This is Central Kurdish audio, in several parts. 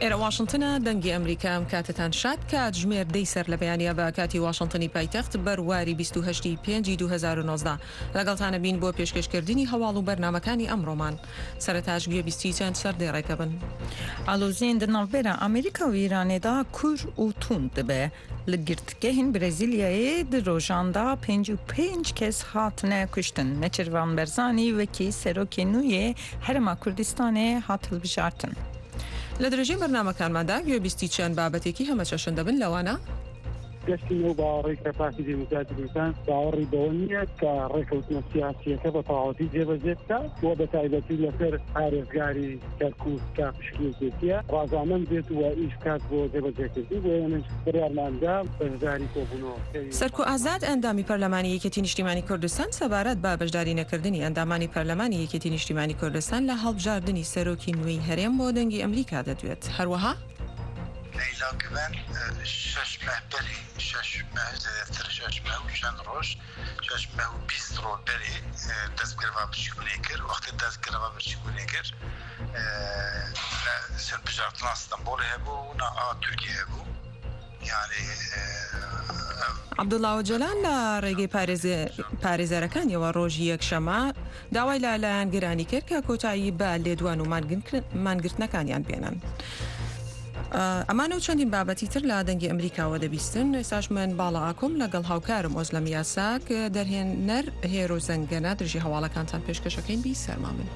ئێرە واشنگتنە دەنگی ئەمریکام کاتتان شاد کات ژمێر دەی سەر لە بەیانیا بە کاتی واشنگتنی پایتەخت بەرواری 28 پێنجی 2019 لەگەڵتانە بین بۆ پێشکەشکردنی هەواڵ و بەرنامەکانی ئەمڕۆمان سەرەتاش گوێبیستی چەند سەردێڕێکە بن. ئالۆزیین دناوبێرە ئەمریکا و ئیرانێدا کوور و تون دەبێ لە گرتگەهین برێزیلیایە di ڕۆژاندا 55 کەس هاتنە کوشتن نەچیروان بەرزانی وەکی سەرۆکی نوێ هەرما کوردستانê هات هەڵبژارتن. لە درێژەی بەرنامەکانماندا گوێبیستی چەند بابەتێکی هەمە چەشن دەبن لەوانە گەشتی نەو باوەڕی کە پارتی دموکراتی کوردستان باوەڕی بەوە نییە کە ڕێکەوتنە سیاسیەکە بە تەواوەتی جێبەجێ بکە وە بە تایبەتی لەسەر پارێزگاری کەرکووک کا پشکنینکێتیە ڕازامەند بێت و ئیش کات بۆ جێبەجێکردنی بۆ ئێمەش بڕیارماندا بەشداری کۆبوونەوە. سەرکو ئازاد ئەندامی پەرلەمانی یەکێتی نیشتیمانی کوردستان سەبارەت بە بەشداری نەکردنی ئەندامانی پەرلەمانی یەکێتی نیشتیمانی کوردستان لە هەڵبژاردننی سەرۆکی نوێی هەرێم بۆ دەنگی ئەمریکا دەدوێت. هەروەها لەیلا گوێن 6 مەهبەری 6 ماه زیاتر 6 ماه و چەند ڕۆژ 6 ماه و 20 ڕۆژ بەری دەستگرەوە پشتیبوونی کرد وەختی دەستگرەوە پشتیبوونی کرد سەربژاردنە ئەستەمبۆڵ هەبوو و تورکیە هەبوو یعنی عەبدوڵڵا ئۆجەلان لە ڕێگەی پارێزەرەکانیەوە ڕۆژی یەکشەمە داوای لالایەنگرانی کرد کە کۆتایی بە لێدوان و مانگرتنەکانیان بێنن. ئەمانە و چەندین بابەتی تر لە دەنگی ئەمریکاوە دەبیستن. ئێستاش من باڵا ئاکۆم لەگەڵ هاوکارم ئۆزلەم یاساک دەرهێنەر هێرۆ زەنگەنە درژی هەواڵەکانتان پێشکەشەکەین بی سەرما من.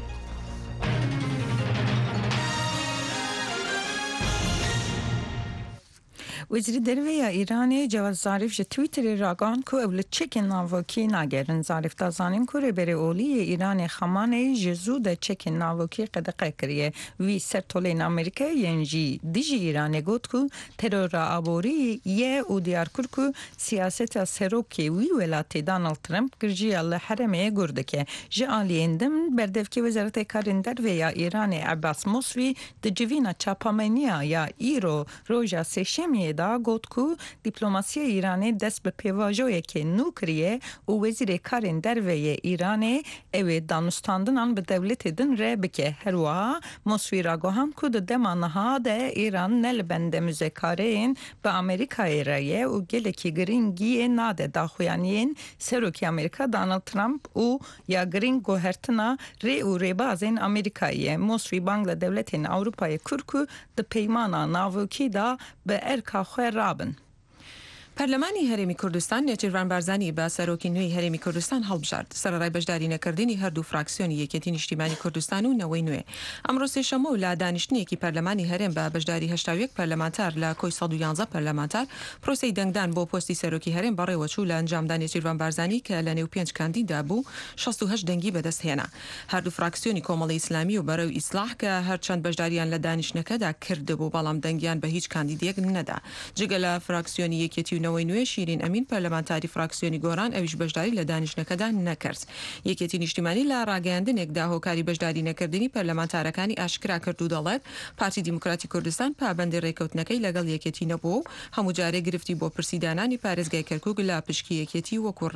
وزیر دەروێیە ئیرانê Cevaz Zarif ji Twitterê ragan ku ew li çekên navokî nagerin. Zarif da zanîn ku rêberê oliyê Îranê Xamaneyî ji zû de çekên navokî qedeqe kiriye. Wî ser tolên Amerîkayê yên jî dijî Îranê got ku terora aborî ye û diyar kir ku siyaseta serokê wî welatê Donald Trump girjiya li herêmê gur dike. Ji aliyên din berdevkî Wezareta Karên Derve ya Îranê Abbas Mosvî di civîna çapameniya ya îro roja sêşemiyê da got ku diplomasiya Îranê dest bi pêvajoyekê nû kiriye û Wezîrê Karên Derveyê Îranê ew ê danûstandinan bi dewletê din rê bike. Herwiha Mosvî ragohand ku di dema niha de Îran ne li bende müzekareyên bi Amerîkayê re ye û gelekî giringiyê nade daxuyaniyên serokê Amerîka Donald Trump û ya giring guhertina rê û rêbazên Amerîkayê ye. Mosvî bang li dewletên Ewropayê kir ku di peymana navokî da bi erka xwe rabin. پەرلەمانی هەرێمی کوردستان نێچیروان بارزانی بە سەرۆکی نوێی هەرێمی کوردستان هەڵبژارد سەرەڕای بەشداری نەکردنی هەردوو فراکسیۆنی یەکێتی نیشتیمانی کوردستان و نەوەی نوێ. ئەمڕۆ سێشەمە و لە دانیشتنیەکی پەرلەمانی هەرێم بە بەشداری 81 پەرلەمانتار لە کۆی 111 پەرلەمانتار پرۆسەی دەنگدان بۆ پۆستی سەرۆکی هەرێم بەڕێوەچوو لە ئەنجامدا نێچیروان بارزانی کە لە نێو 5 کاندیدا بوو 68 دەنگی بەدەست هێنا. هەردوو فراکسیۆنی کۆمەڵی ئیسلامی و بەرەو ئیسلاح کە هەرچەند بەشداریان لە دانیشتنەکەدا کردبوو بەڵام دەنگیان بە هیچ کاندیدێک نەدا. جگە لە فراکسیۆنی یەکێتی و نەوەی نوێ شیرین ئەمین پەرلەمانتاری فراکسیۆنی گۆران ئەویش بەشداری لە دانیشتنەکەدا نەکرد. یەکێتی نیشتیمانی لە ڕاگەیاندنێکدا هۆکاری بەشداری نەکردنی پەرلەمانتارەکانی ئاشکرا کرد و دەڵێت پارتی دیموکراتی کوردستان پابەندی ڕێکەوتنەکەی لەگەڵ یەکێتی نەبوو و هەموو جارێ گرفتی بۆ پرسیدانانی پارێزگای کەرکووک لە پشکی یەکێتی وەکو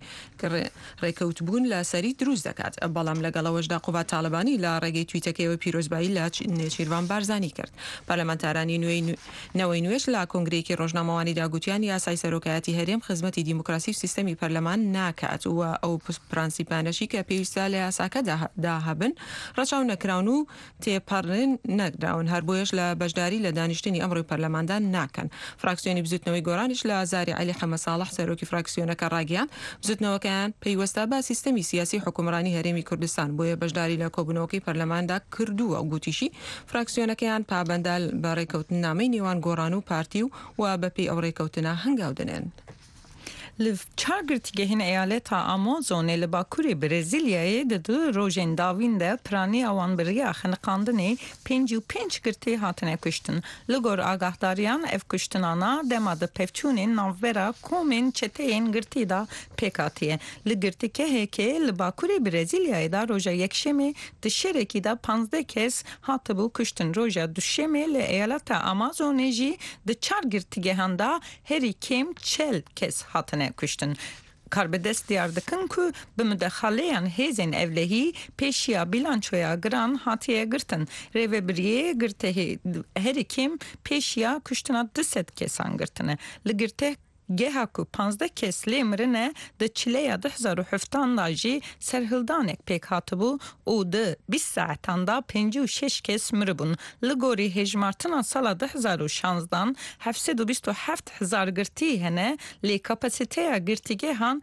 ڕێکەوتبوون لە سەری دروست دەکات. بەڵام لەگەڵەوەشدا قوبات تاالبانی لە ڕێگەی تویتەکەیەوە پیرۆزبایی لە نێچیروان بارزانی کرد. پەرلەمانتارانی نەوەی نوێش لە کۆنگرەیەکی ڕۆژنامەوانیدا گوتیان یاسای سەرۆکایەتی هەرێم خزمەتی دیموکراسی و سیستەمی پەرلەمان ناکات و ئەو پرانسیپانەشی کە پێویستە لە یاساکەدا هەبن ڕەچاو نەکراون و تێپەڕن نەکراون هەر بۆیەش لە بەشداری لە دانیشتنی ئەمڕۆی پەرلەماندا ناکەن. فراکسیۆنی بزوتنەوەی گۆرانیش لە زاری عەلی حەمە ساڵح سەرۆکی فراکسیۆنەکە ڕاگەیان بزوتنەوەکەیان پەیوەستە بە سیستەمی سیاسی حکومڕانی هەرێمی کوردستان بۆیە بەشداری لە کۆبوونەوەکەی پەرلەماندا کردووە و گوتیشی فراکسیۆنەکەیان پابەندە بە ڕێکەوتن نامەی نێوان گۆڕان و پارتی و بەپێی ئەو ڕێکەوتنە هەنگاو دەنێن. Li çargirtîgehên eyaleta Amazonê li Bakurê Brêzilyayê di du rojên davîn de piraniya wan bi riya xeniqandinê 55 girtî hatine kuştin. Li gor agahdariyan ev kuştinana dema di pevçûnên navbera komên çeteyên girtî da pêk hatiye. Li girtîgehekê li Bakurê Brêzilyayê da roja yekşemê di şerekî de 15 kes hatibû kuştin. Roja duşemê li eyaleta Amazonê jî di çar girtîgehan da herî kêm 40 kes hatine kuştin. کاربدست دیار دکن که به مداخله هیزن اولهی پیشیا بیلانچویا گران هاتیه گرتن ریو بریه گرته هر کم پیشیا کشتنا 200 کسان گرتنه لگرته گه کو 15 کس لیمرنه د چلیه 2017 داجی سرهلدانک پیک هاتبو او د 20 ساعتان دا 56 کس مربون لگوری هجمارتنا سال 2016 727 هزار گرتی هنه لی کپاسیته گرتیگه هان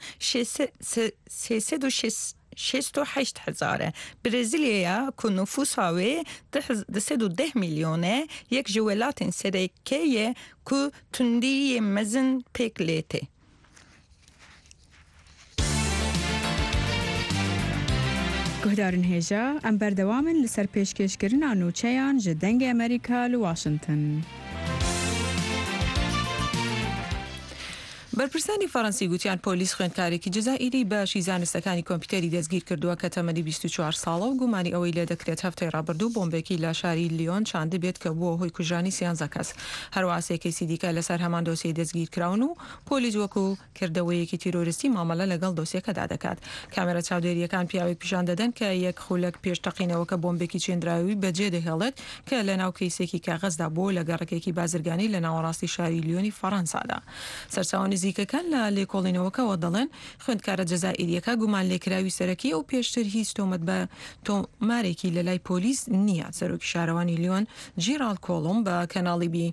608 هزاره برزیلیا که نفوس هاوی 210 میلیونه یک جولات سرکیه که تندی مزن پیک لیته گهدارن هیجا ام بردوامن لسر پیشکشکرین آنوچهان جدنگ امریکا لواشنطن بەرپرسانی فەڕەنسی گوتیان پۆلیس خوێندکارێکی جەزائیری بە شیزانستەکانی کۆمپیوتەری دەستگیر کردووە کە تەمەنی 24 ساڵە و گومانی ئەوەی لێ دەکرێت هەفتەی ڕابردوو بۆمبێکی لە شاری لیۆن چاند بێت کە بووە هۆی کوژانی 13 کەس هەروەها سێکەیسی دیکە لەسەر هەمان دۆسیەی دەستگیر کراون و پۆلیس وەکو کردەوەیەکی تیرۆریستی مامەڵە لەگەڵ دۆسیەکەدا دەکات کامێرە چاودێریەکان پیاوێک پیشان دەدەن کە یەک خولەک پێشتەقینەوە کە بۆمبێکی چێندراوی بەجێ دەهێڵێت کە لە ناو کەیسێکی کاغەزدا بۆ لە گەڕەکێکی بازرگانی لە ناوەڕاستی شاری لیۆنی فەڕەنسادا سەرچاوە نزیکەکان لە کۆڵینەوەکەوە دەڵێن خوێندکارە جەزائیریەکە گومان لێکراوی سەرەکی و پێشتر هیچ تۆمەت بە تۆمارێکی لە لای پۆلیس نییە سەرۆکی شارەوانی لیۆن جیرال کۆڵۆم بە کەناڵی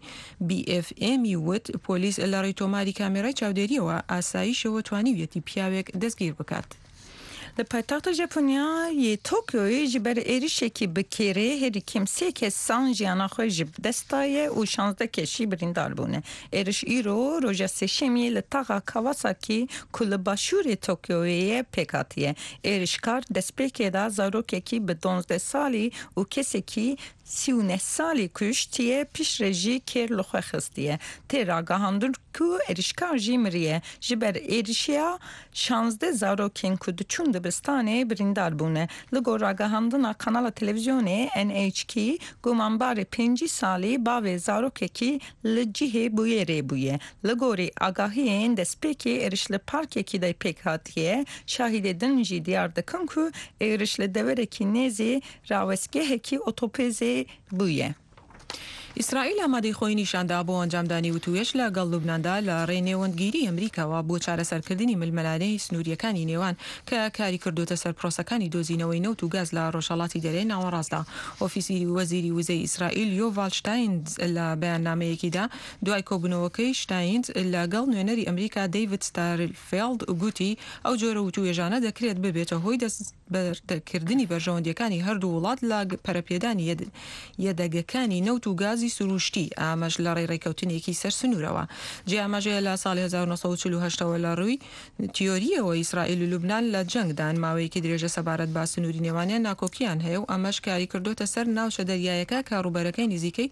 BFM وت پۆلیس لە ڕێی تۆماری کامێرای چاودێریەوە ئاساییشەوە توانیویەتی پیاوێک دەستگیر بکات در پایتخت ژاپنیا یه توکیوی جبر ایریشکی بکیره هری کمسی که سان جیانا خوی جب دستایه و 16 کشی بریندار بونه ایریش ایرو روژا سشمی لطاقا کawasaki کل باشور توکیوی پیکاتیه ایریشکار دست پیکه دا زاروکه کی به 12 سالی و کسی کی 39 سالی کشتیه پیش رژی کر لخواه خستیه تی راگاهاندر که ایریشکار جی مریه جبر ایریشیا 16 زاروکین کدچون دبستانه بریندار بونه لگو راگاهاندنا کانال تلویزیونه NHK گمانبار 5 سالی باوی زاروکه کی لجیه بویه ری بویه لگوری آگاهی این دسپیکی ایریشل پارکه کی دای پیک هاتیه شاهد دنجی دیار دکن که ایریشل دوره کی نیزی راوسگه کی اوتوپیزی بویه ئیسرائیل ئامادەی خۆی نیشاندا بۆ ئەنجامدانی وتوێش لەگەڵ لوبناندا لە ڕێی نێوەندگیری ئەمریکاوە بۆ چارەسەرکردنی ململانەی سنووریەکانی نێوان کە کاری کردوتە سەر پرۆسەکانی دۆزینەوەی نەوت و گاز لە ڕۆژهەڵاتی دەرەی ناوەڕاستدا ئۆفیسی وەزیری وزەی ئیسرائیل یۆڤال شتاینز لە بەیاننامەیەکیدا دوای کۆبوونەوەکەی شتاینز لەگەڵ نوێنەری ئەمریکا دەیڤید ستارفیلد گوتی ئەو جۆرە وتوێژانە دەکرێت ببێتە هۆی دەستبەردەکردنی بەرژەوەندیەکانی هەردوو وڵات لە پەرەپێدانی یەدەگەکانی نەوت و گازی سروشتی ئاماژ لە ڕێڕێکەوتنێکی سەر سنوورەوە جێ ئاماژەیە لە ساڵی 1948ەوە لە ڕووی تیۆریەوە ئیسرائیل و لوبنان لە جەنگدان ماوەیەکی درێژە سەبارەت با سنووری نێوانیان ناکۆکیان هەیە و ئەمەش کاری کردوتە سەر ناوچە دەریایەکە کە ڕووبەرەکەی نزیکەی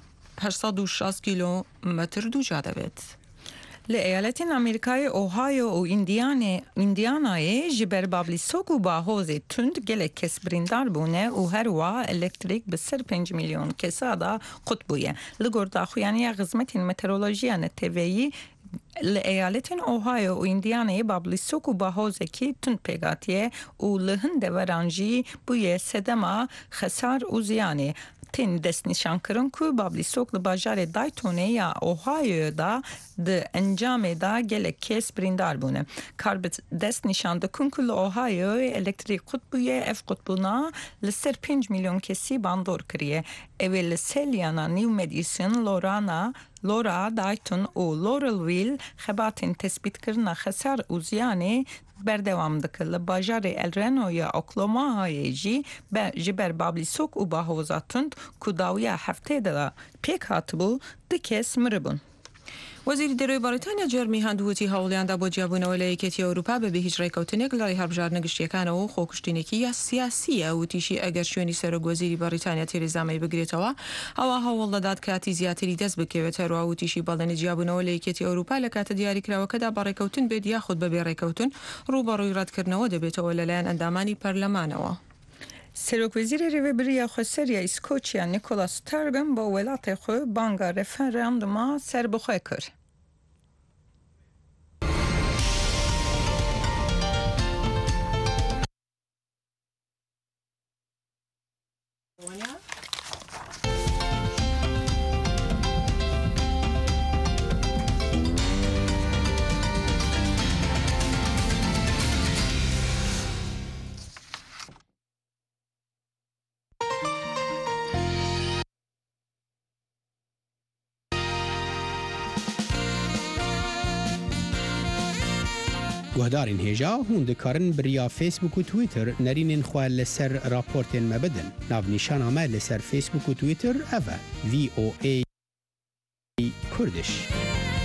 860 کیلۆمەتر دووجا دەبێت. لایالت آمریکای اوهایو و ایندیانای جبر بابلیسوک و باهوز تند گله کس بریندار بونه و هر وا الکتریک به سر 5 میلیون کسادا قطبویه لگور داخویانی غزمت مترولوژیان تیویی لایالت اوهایو و ایندیانای بابلیسوک و باهوز کی تند پیگاتیه و لهن دورانجی بویه سدما خسار و زیانه تین دست نشان کرن که بابلیسوک لباجار دایتونه یا اوهایو دا ده انجام دا گل کس بریندار بونه کار دست نشان دکن که اوهایو الکتریک قطبویه اف قطبونا لسر 5 میلیون کسی باندور کریه اول سلیانا نیو مدیسن لورا دایتون و لورل ویل خباتین تثبیت کرنا خسار و زیانه بردوام دکل لباجار الرنو یا اکلوما های جی به جبر بابلیسوک و باهوزاتند کداویا هفته دا پیک هاتبو دکس مربون وەزیری دەرەوەی بەریتانیا جێرمی هەندووتی هەوڵیاندا بۆ جیابوونەوە لە یەکێتی ئەوروپا بەبێ هیچ ڕێکەوتنێک لە ڕێی هەڵبژاردنە گشتیەکانەوە و خۆکوشتێنێکی یا سیاسیە وتیشی ئەگەر شوێنی سەرۆکوەزیری بەریتانیا تێرێزا مەی بگرێتەوە ئەوە هەوڵ دەدات کاتی زیاتری دەست بکەوێت هەروە وتیشی بەڵێنی جیابوونەوە لە یەکێتی ئەوروپا لە کاتە دیاریکراوەکەدا بە ڕێکەوتن بێت یاخود بەبێ ڕێکەوتن ڕووبەڕووی ڕەتکردنەوە دەبێتەوە لەلایەن ئەندامانی پەرلەمانەوە. سروکوزیر ریوبریا خسریا اسکوچیا نیکولاس ترگن با ولات خو بانگا رفراندوما سر بخواه کرد. گهدارین هیجا هون دکارن بریا فیسبوک و تویتر نرینین خواه لسر راپورتین مبدن. ناو نیشان آمد لسر فیسبوک و تویتر اوه VOA کردش.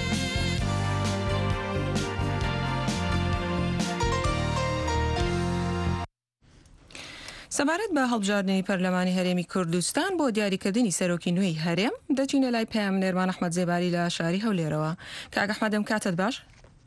سەبارەت بە هەڵبژاردننی پەرلەمانی هەرێمی کوردستان بۆ دیاریکردنی سەرۆکی نوێی هەرێم دەچینە لای پەیامنێرمان ئەحمەد زێباری لە شاری هەولێرەوە. کاک ئەحمەدم کاتت باش؟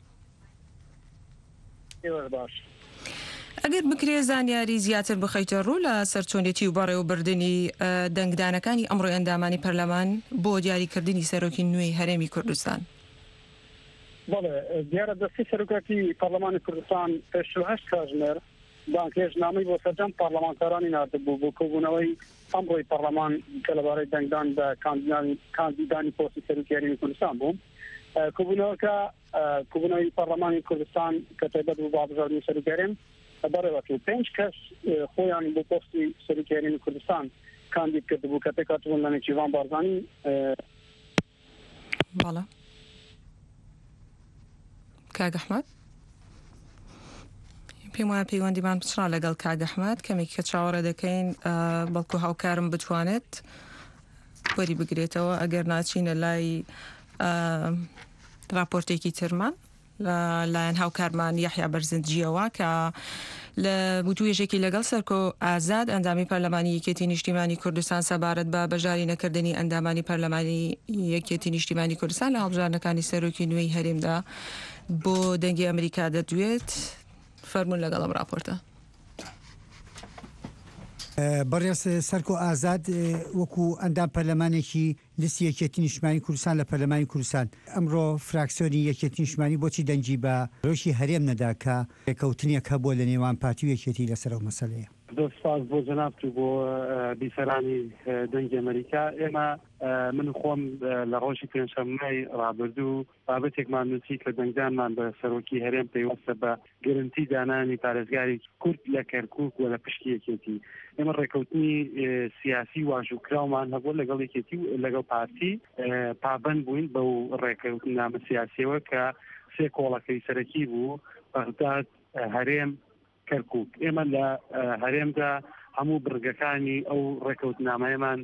ئەگەر بکرێ زانیاری زیاتر بخەیتە ڕوو لە سەرچۆنێتی و بەڕێوەبردننی دەنگدانەکانی ئەمڕۆی ئەندامانی پەرلەمان بۆ دیاریکردنی سەرۆکی نوێی هەرێمی کوردستان. بەڵێ دیارە دەستی سەرۆکاتی پەرلەمانی کوردستان پێش 8 کاتژمێر بانکێژنامەی بۆ سەرجەم پارلەمانتارانی نردبوو بۆ کۆبوونەوەی ئەمڕۆی پەرلەمان کە لەبارەی دەنگدان بە کاندیدانی پۆستی سەرۆکی هەرێمی کوردستان بوو. کۆبوونەوەی پەرلەمانی کوردستان کە تایبەت بوو بە هەڵبژاردننی سەرۆکی هەرێم بەڕێوەتی 5 کەس خۆیان بۆ پۆستی سەرۆکی هەرێمی کوردستان کاندید کردبوو کە پێکاتبوون لە نێچیروان بارزانی. بەڵێ کاک ئەحمەد پێم وایە پەیوەندیمان بچڕا لەگەڵ کاک ئەحمەد کەمێک کە چاوەڕێ دەکەین بەڵکو هاوکارم بتوانێت وەری بگرێتەوە ئەگەر ناچینە لای راپۆرتێکی ترمان لایەن هاوکارمان یەحیا بەرزنجیەوە کە لە وتوێژێکی لەگەڵ سەرکۆ ئازاد ئەندامی پەرلەمانی یەکێتی نیشتیمانی کوردستان سەبارەت بە بەژاری نەکردنی ئەندامانی پەرلەمانی یەکێتی نیشتیمانی کوردستان لە هەڵبژاردنەکانی سەرۆکی نوێی هەرێمدا بۆ دەنگی ئەمریکا دەدوێت فەرمون لەگەڵم راپۆرتە. بەڕێز سەرکۆ ئازاد وەکو ئەندام پەرلەمانێکی لیستی یەکێتی نیشتیمانی کوردستان لە پەرلەمانی کوردستان ئەمڕۆ فراکسیۆنی یەکێتی نیشتیمانی بۆچی دەنگی بە ڕۆژی هەرێم نەدا کە ڕێکەوتنێک هەبووە لە نێوان پارتی و یەکێتی لەسەر ئەو مەسەلەیە؟ دۆستاز بۆ جەناب و بۆ بیسەرانی دەنگی ئەمریکا ئێمە من خۆم لە ڕۆژی پێنجشەممەی ڕابردوو بابەتێکمان نووسی کە دەنگدانمان بە سەرۆکی هەرێم پەیوەستە بە گرنتی دانانی پارێزگاری کورد لە کەرکووک و لە پشتی یەکێتی. ئێمە ڕێکەوتنی سیاسی واژووکراومان هەبوو لەگەڵ یەکێتی و لەگەڵ پارتی پابەند بووین بەو ڕێکەوتنامە سیاسیەوە کە 3 کۆڵەکەی سەرەکی بوو بەغداد هەرێم کەرکووک. ئێمە لە هەرێمدا هەموو برگەکانی ئەو ڕێکەوتنامەیەمان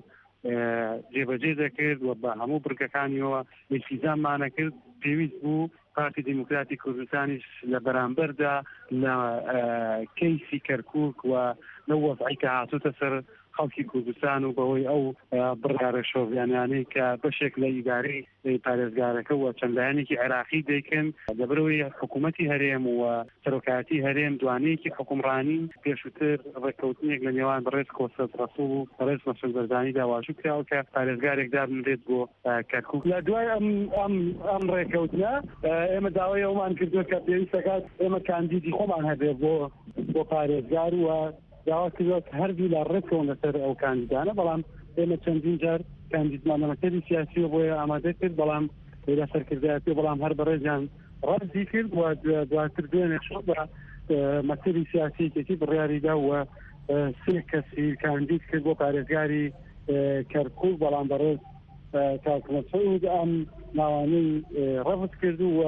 جێبەجێ دەکرد و بە هەموو برگەکانیەوە میلتیزاممانە کرد. پێویست بوو پارتی دیموکراتی کوردستانیش لە بەرامبەردا لە کەیسی کەرکووک و لە وەزعی کە هاتووتە سەر خەڵکی کوردستان و بەوەی ئەو بڕیارە شۆڤیانیانەی کە بەشێک لە ئیدارەی پارێزگارەکە و چەندلایەنێکی عێراقی دەیکەن لەبەرەوەی حکوومەتی هەرێم و سەرۆکایەتی هەرێم دوانەیەکی حکومڕانی پێشووتر ڕێکەوتنێک لە نێوان بەڕێز کۆسەد ڕەسوڵ و بەڕێز مەسعود بەرزانی داواژوو کراوە کە پارێزگارێک دابنرێت بۆ کەرکووک. لە دوای ئەم ڕێکەوتنە ئێمە داوای ئەومان کردووە کە پێویستەکات ئێمە کاندیدی خۆمان هەبێ بۆ پارێزگار و داوا کردوە هەردوو لە ڕێکەوە لەسەر ئەو کاندیدانە. بەڵام ئێمە چەندین جار کاندیدمانەکەی سیاسیەوە بۆیە ئامادە کرد بەڵام لە سەرکردایەتی بەڵام هەر بەڕێزیان ڕەزی کرد و دواتر دوێنێ شۆ بە مەسەری سیاسیەکێتی بڕیاریدا و 3 کەسی کاندید کرد بۆ پارێزگاری کەرکووک بەڵام بەڕێز کاک مەسعود ئەم ناوانەی ڕەفض کرد و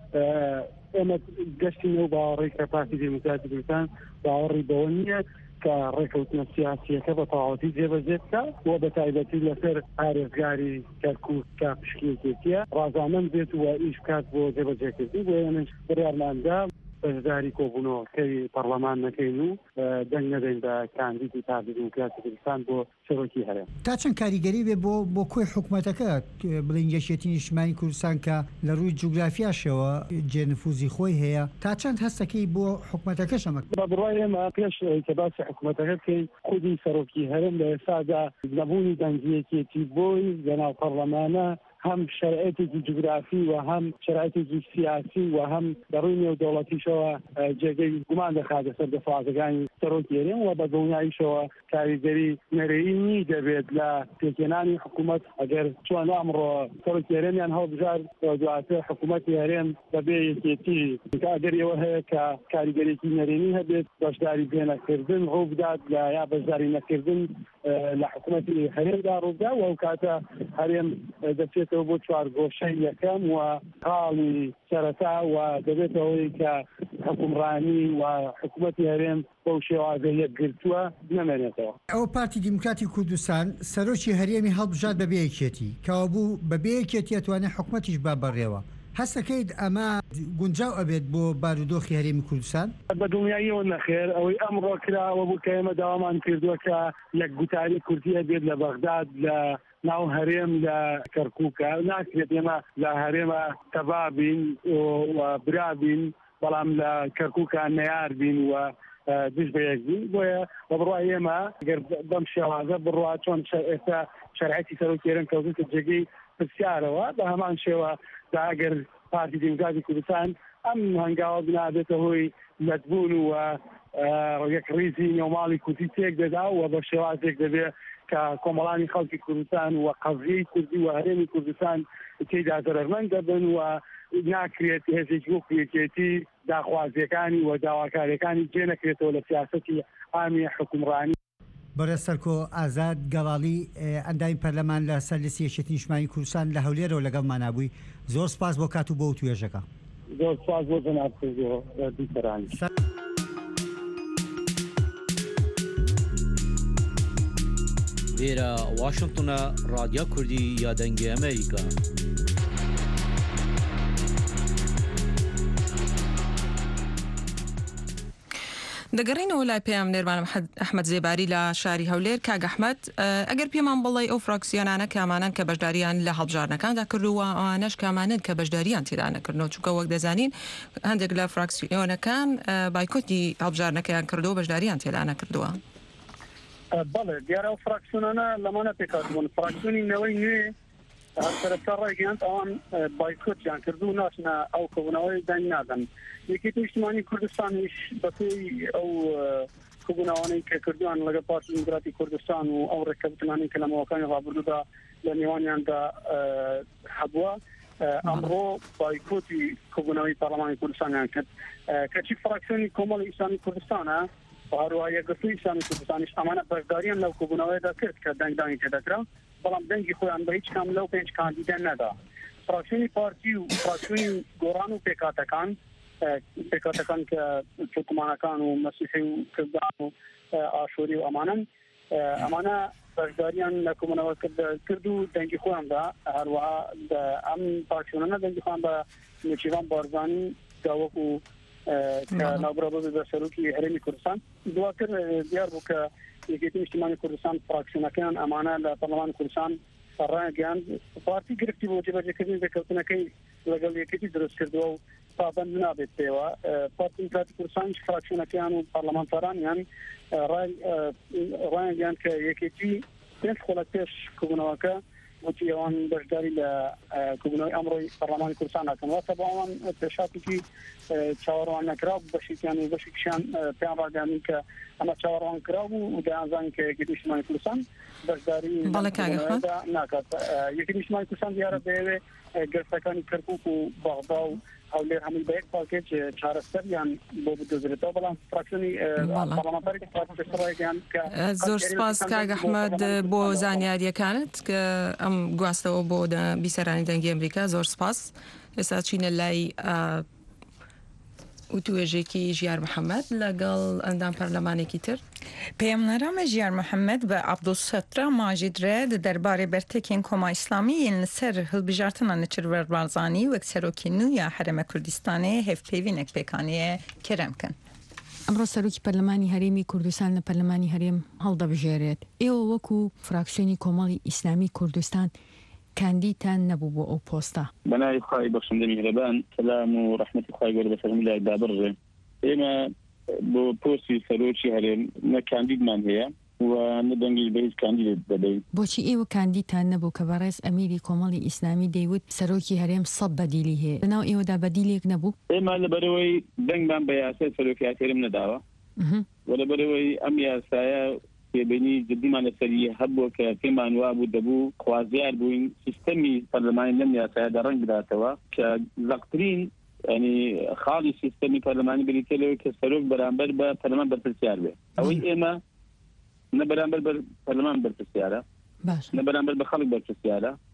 ئێمە گەشتی نەو باوەڕی کە پارتی دیموکراتی کوردستان باوەڕی بەوە نییە کە ڕێکەوتنە سیاسیەکە بە تەواوەتی جێبەجێ بکات و بە تایبەتی لەسەر پارێزگاری کەرکووک کە پشتگیرێکیە ڕازامەند بێت و ئیش بکات بۆ جێبەجێکردنی بۆ ئێمەش بڕیارماندا بەشداری کۆبوونەوەکەی پەرلەمان نەکەین و دەنگ نەدەین بە کاندیدی پارتی دیموکراتی کوردستان بۆ سەرۆکی هەرێم. تا چەند کاریگەری بێ بۆ کۆی حکوومەتەکە بڵین یەکێتی نیشتیمانی کوردستان کە لە ڕووی جوگرافیاشەوە جێنفوزی خۆی هەیە تا چەند هەستەکەی بۆ حکوومەتەکەش ئەمە؟ بە بڕای ئێمە پێش کە باسی حکوومەتەکە بکەین خودی سەرۆکی هەرێم لە ئێستادا نەبوونی دەنگی یەکێتی بۆی لەناو پەرلەمانە هەم شرایطێکی جوگرافی و هەم شرایطێکی سیاسی و هەم دەڕووی نێودەوڵەتیشەوە جێگەی گومان دەخاتە سەر دەسەڵاتەکانی سەرۆکی هەرێم و بە دڵنیاییشەوە کاریگەری نەرێنی دەبێت لە پێکێنانی حکوومەت ئەگەر چۆن ئەمڕۆ سەرۆکی هەرێمیان هەڵبژار دواتر حکوومەتی هەرێم بەبێ یەکێتی ئەگەر ئێوە هەیە کە کاریگەرێکی نەرێنی هەبێت بەشداری پێنەکردن ڕوو بدات لە یا بەشداری نەکردن لە حکوومەتی هەرێمدا ڕوودا و ئەو کاتە هەرێم دەچێتەوە بۆ چوارگۆشەی یەکەم و قاڵی سەرەتا و دەبێتەوەی کە حکومڕانی و حکوومەتی هەرێم بەو شێوازە یەکگرتووە نەمێنێتەوە. ئەو پارتی دیموکراتی کوردستان سەرۆکی هەرێمی هەڵبژات بە بەیەکێتی کەوا بوو بە بەیەکێتی ئەتوانێت حکوومەتیش با بەڕێوە. هەستەکەیت ئەمە گونجاو ئەبێت بۆ بارودۆخی هەرێمی کوردستان؟ بە دڵنیاییەوە نەخێر ئەوەی ئەمڕۆ کراوە بوو کە ئێمە داوامان کردووە کە یەکگوتاری کورتیە بێت لە بەغداد لە ناو هەرێم لە کەرکووکە ناکرێت ئێمە لە هەرێمە تەبابین و برابین بەڵام لە کەرکووکە نەیار بین و دش بە یەک بین بۆیە بە بڕوای ئێمە گەر بەم شێوازە بڕوا چۆن ئێستا شەرعەتی سەرۆکی هەرێم کەوتوتە جێگەی پرسیارەوە بە هەمان شێوە ئەگەر پارتی دیموکراتی کوردستان ئەم هەنگاوە بنابێتە هۆی لەتبوون و یەک ڕیزی نێوماڵی کوردی تێک دەدا و بە شێوازێک دەبێت کە کۆمەڵانی خەڵکی کوردستان و قەزیەی کوردی و هەرێمی کوردستان تێیدا زەرمەند دەبن و ناکرێت هێزێکی وەکو یەکێتی داخوازیەکانی و داواکاریەکانی جێ نەکرێتەوە لە سیاسەتی ئامی حکومڕانی. بەرە سەرکۆ ئازاد گەڵاڵی ئەندامی پەرلەمان لە سەر لەسی یەکێتی نیشتیمانی کوردستان لە هەولێرەوە لەگەڵمان نابووی. زۆر سپاس بۆ کات و بۆ توێژەکە. زۆر سپاس بۆ جەناب دیسەرانی. لێرە واشنگتنە رادیۆ کوردی یادەنگی ئەمریکا. دەگەڕینەوە لای پێم نێرمانم ئەحمەد زێباری لە شاری هەولێر کاگ ئەحمەد ئەگەر پێمان بڵێ ئەو فراکسیۆنانە کامانن کە بەشداریان لە هەڵبژارنەکاندا کردووە ئەوانەش کامانن کە بەشداریان تێدا نەکردنەوە چونکە وەک دەزانین هەندێک لە فراکسیۆنەکان بایکۆتی هەڵبژارنەکەیان کردەوە بەشداریان تێدا نەکردووە. بەڵێ دیارە ئەو فراکسیۆنانە لەمانە پێکاتبوون فراکسیۆنی نەوەی نوێ سەرەتا ڕێگەیاند ئەوان بایکۆتیان کردو و ناچنە ئەو کۆبوونەوەی دەنگ نادەن. یەکێتی نیشتیمانی کوردستانیش بەپێی ئەو کۆبوونەوانەی کە کردووان لەگەڵ پارتی دیموکراتی کوردستان و ئەو ڕێککەوتنانەی کە لە ماوەکانی ڕابردوودا لە نێوانیاندا هەبووە ئەمڕۆ بایکۆتی کۆبوونەوەی پەرلەمانی کوردستانیان کرد کەچی فراکسیۆنی کۆمەڵی ئیسلامی کوردستانە هەروە یەکگرتووی ئیسلامی کوردستانیش ئەمانە بەشداریان لەو کۆبوونەوەیدا کرد کە دەنگدانی تێدەکرا بەڵام دەنگی خۆیان بە هیچ کام لەو 5 کاندیدا نەدا. فراکسیۆنی پارتی و فراکسیۆنی گۆڕان و پێکاتەکان کە حکومانەکان و مەسیحی و کردان و ئاشوری و ئەمانە بەشداریان لە کۆبوونەوە کرد و دەنگی خۆیاندا هەروەها ئەم فراکسیۆنانە دەنگی خۆیان بە نێچیروان بارزانی داوەکو ناوبڕە بە سەرۆکی هەرێمی کوردستان دواتر دیار بوو کە یەکێتی نیشتیمانی کوردستان فراکسیۆنەکان ئەمانە لە پەرلەمانی کوردستان ڕایگەیاند پارتی گرفتی بۆ جێبەجێکردنی دەرکەوتنەکەی لەگەڵ یەکێتی دروست کردووە و پابەند نابێت پێوە. پارتی دیموکراتی کوردستانیش فراکسیۆنەکان و پەرلەمانتارانیان ڕایگەیاند کە یەکێتی 5 خۆڵەت پێش کۆبوونەوەکە وتی ئەوان بەشداری لە کۆبوونەوەی ئەمڕۆی پەرلەمانی کوردستان ناکەن واتە بۆ ئەوان پێشاتێکی چاوەڕوان نەکرا بەشێکیان و بەشێکیان پێیان ڕاگەیاندن کە ئەمە چاوەڕوان کرا بوو و دەیانزانین کە یەکێتی نیشتیمانی کوردستان بەشداری ناکات. یەکێتی نیشتیمانی کوردستان دیارە دەیەوێت گەرفەکانی کەرکووک و بەغدا و هەولێر هەمووی بە یەک پاکێج چارەسەریان بۆ بدۆزرێتەوە بەڵام فراکسیۆنی پەرلەمانتاری ڕایگەیاند کە زۆر سپاس کاگ ئەحمەد بۆ زانیاریەکانت کە ئەم گواستەوە بۆ بیسەرانی دەنگی ئەمریکا زۆر سپاس. ئێستا چینە لای وتوێژێکی ژیار محەممەد لەگەڵ ئەندام پەرلەمانێکی تر پێمنەرامە ژیار محەممەد بە عەبدولسترا ماجیدرێ دەربارەی بەرتێکین کۆما ئیسلامیین لەسەر هەڵبژارتنە نەچیروان بارزانی وەک سەرۆکی نویا هەرێمە کوردستانê هێفپێوینێک پێکانیە کێرەمکن. ئەمڕۆ سەرۆکی پەرلەمانی هەرێمی کوردستان لە پەرلەمانی هەرێم هەڵدەبژێرێت. ئێوە وەکو فراکسیۆنی کۆمەڵی ئیسلامی کوردستان کاندیتان نەبوو بۆ ئەو پۆستە. بەناوی خوای بەخشندە میهرەبان سەلام و ڕەحمەتی خوای گەورە بەسەرم لای دابڕێ. ئێمە بۆ پۆستی سەرۆکی هەرێم نە کاندیدمان هەیە و نە دەنگی بە هیچ کاندیدێک دەدەین. بۆچی ئێوە کاندیتان نەبوو کە بەڕێز ئەمیری کۆمەڵی ئیسلامی دەیوت سەرۆکی هەرێم 100 بەدیلی هەیە بەناو ئێوەدا بەدیلێک نەبوو؟ ئێمە لەبەرەوەی دەنگمان بە یاسای سەرۆکی هەرێم نەداوە و لەبەرەوەی ئەم یاسایە پێبینی جدیمان لەسەری هەبووە کە پێمان وابوو دەبوو خوازیار بووین سیستەمی پەرلەمانی لەم یاسایەدا ڕەنگ بداتەوە کە زەقترین ینی خاڵی سیستەمی پەرلەمانی بریتێلەوە کە سەرۆک بەرامبەر بە پەرلەمان بەرپرسیار بێت. ئەوەی ئێمە نە بەرامبەر پەرلەمان بەرپرسیارە نە بەرامبەر بە خەڵک بەرپرسیارە.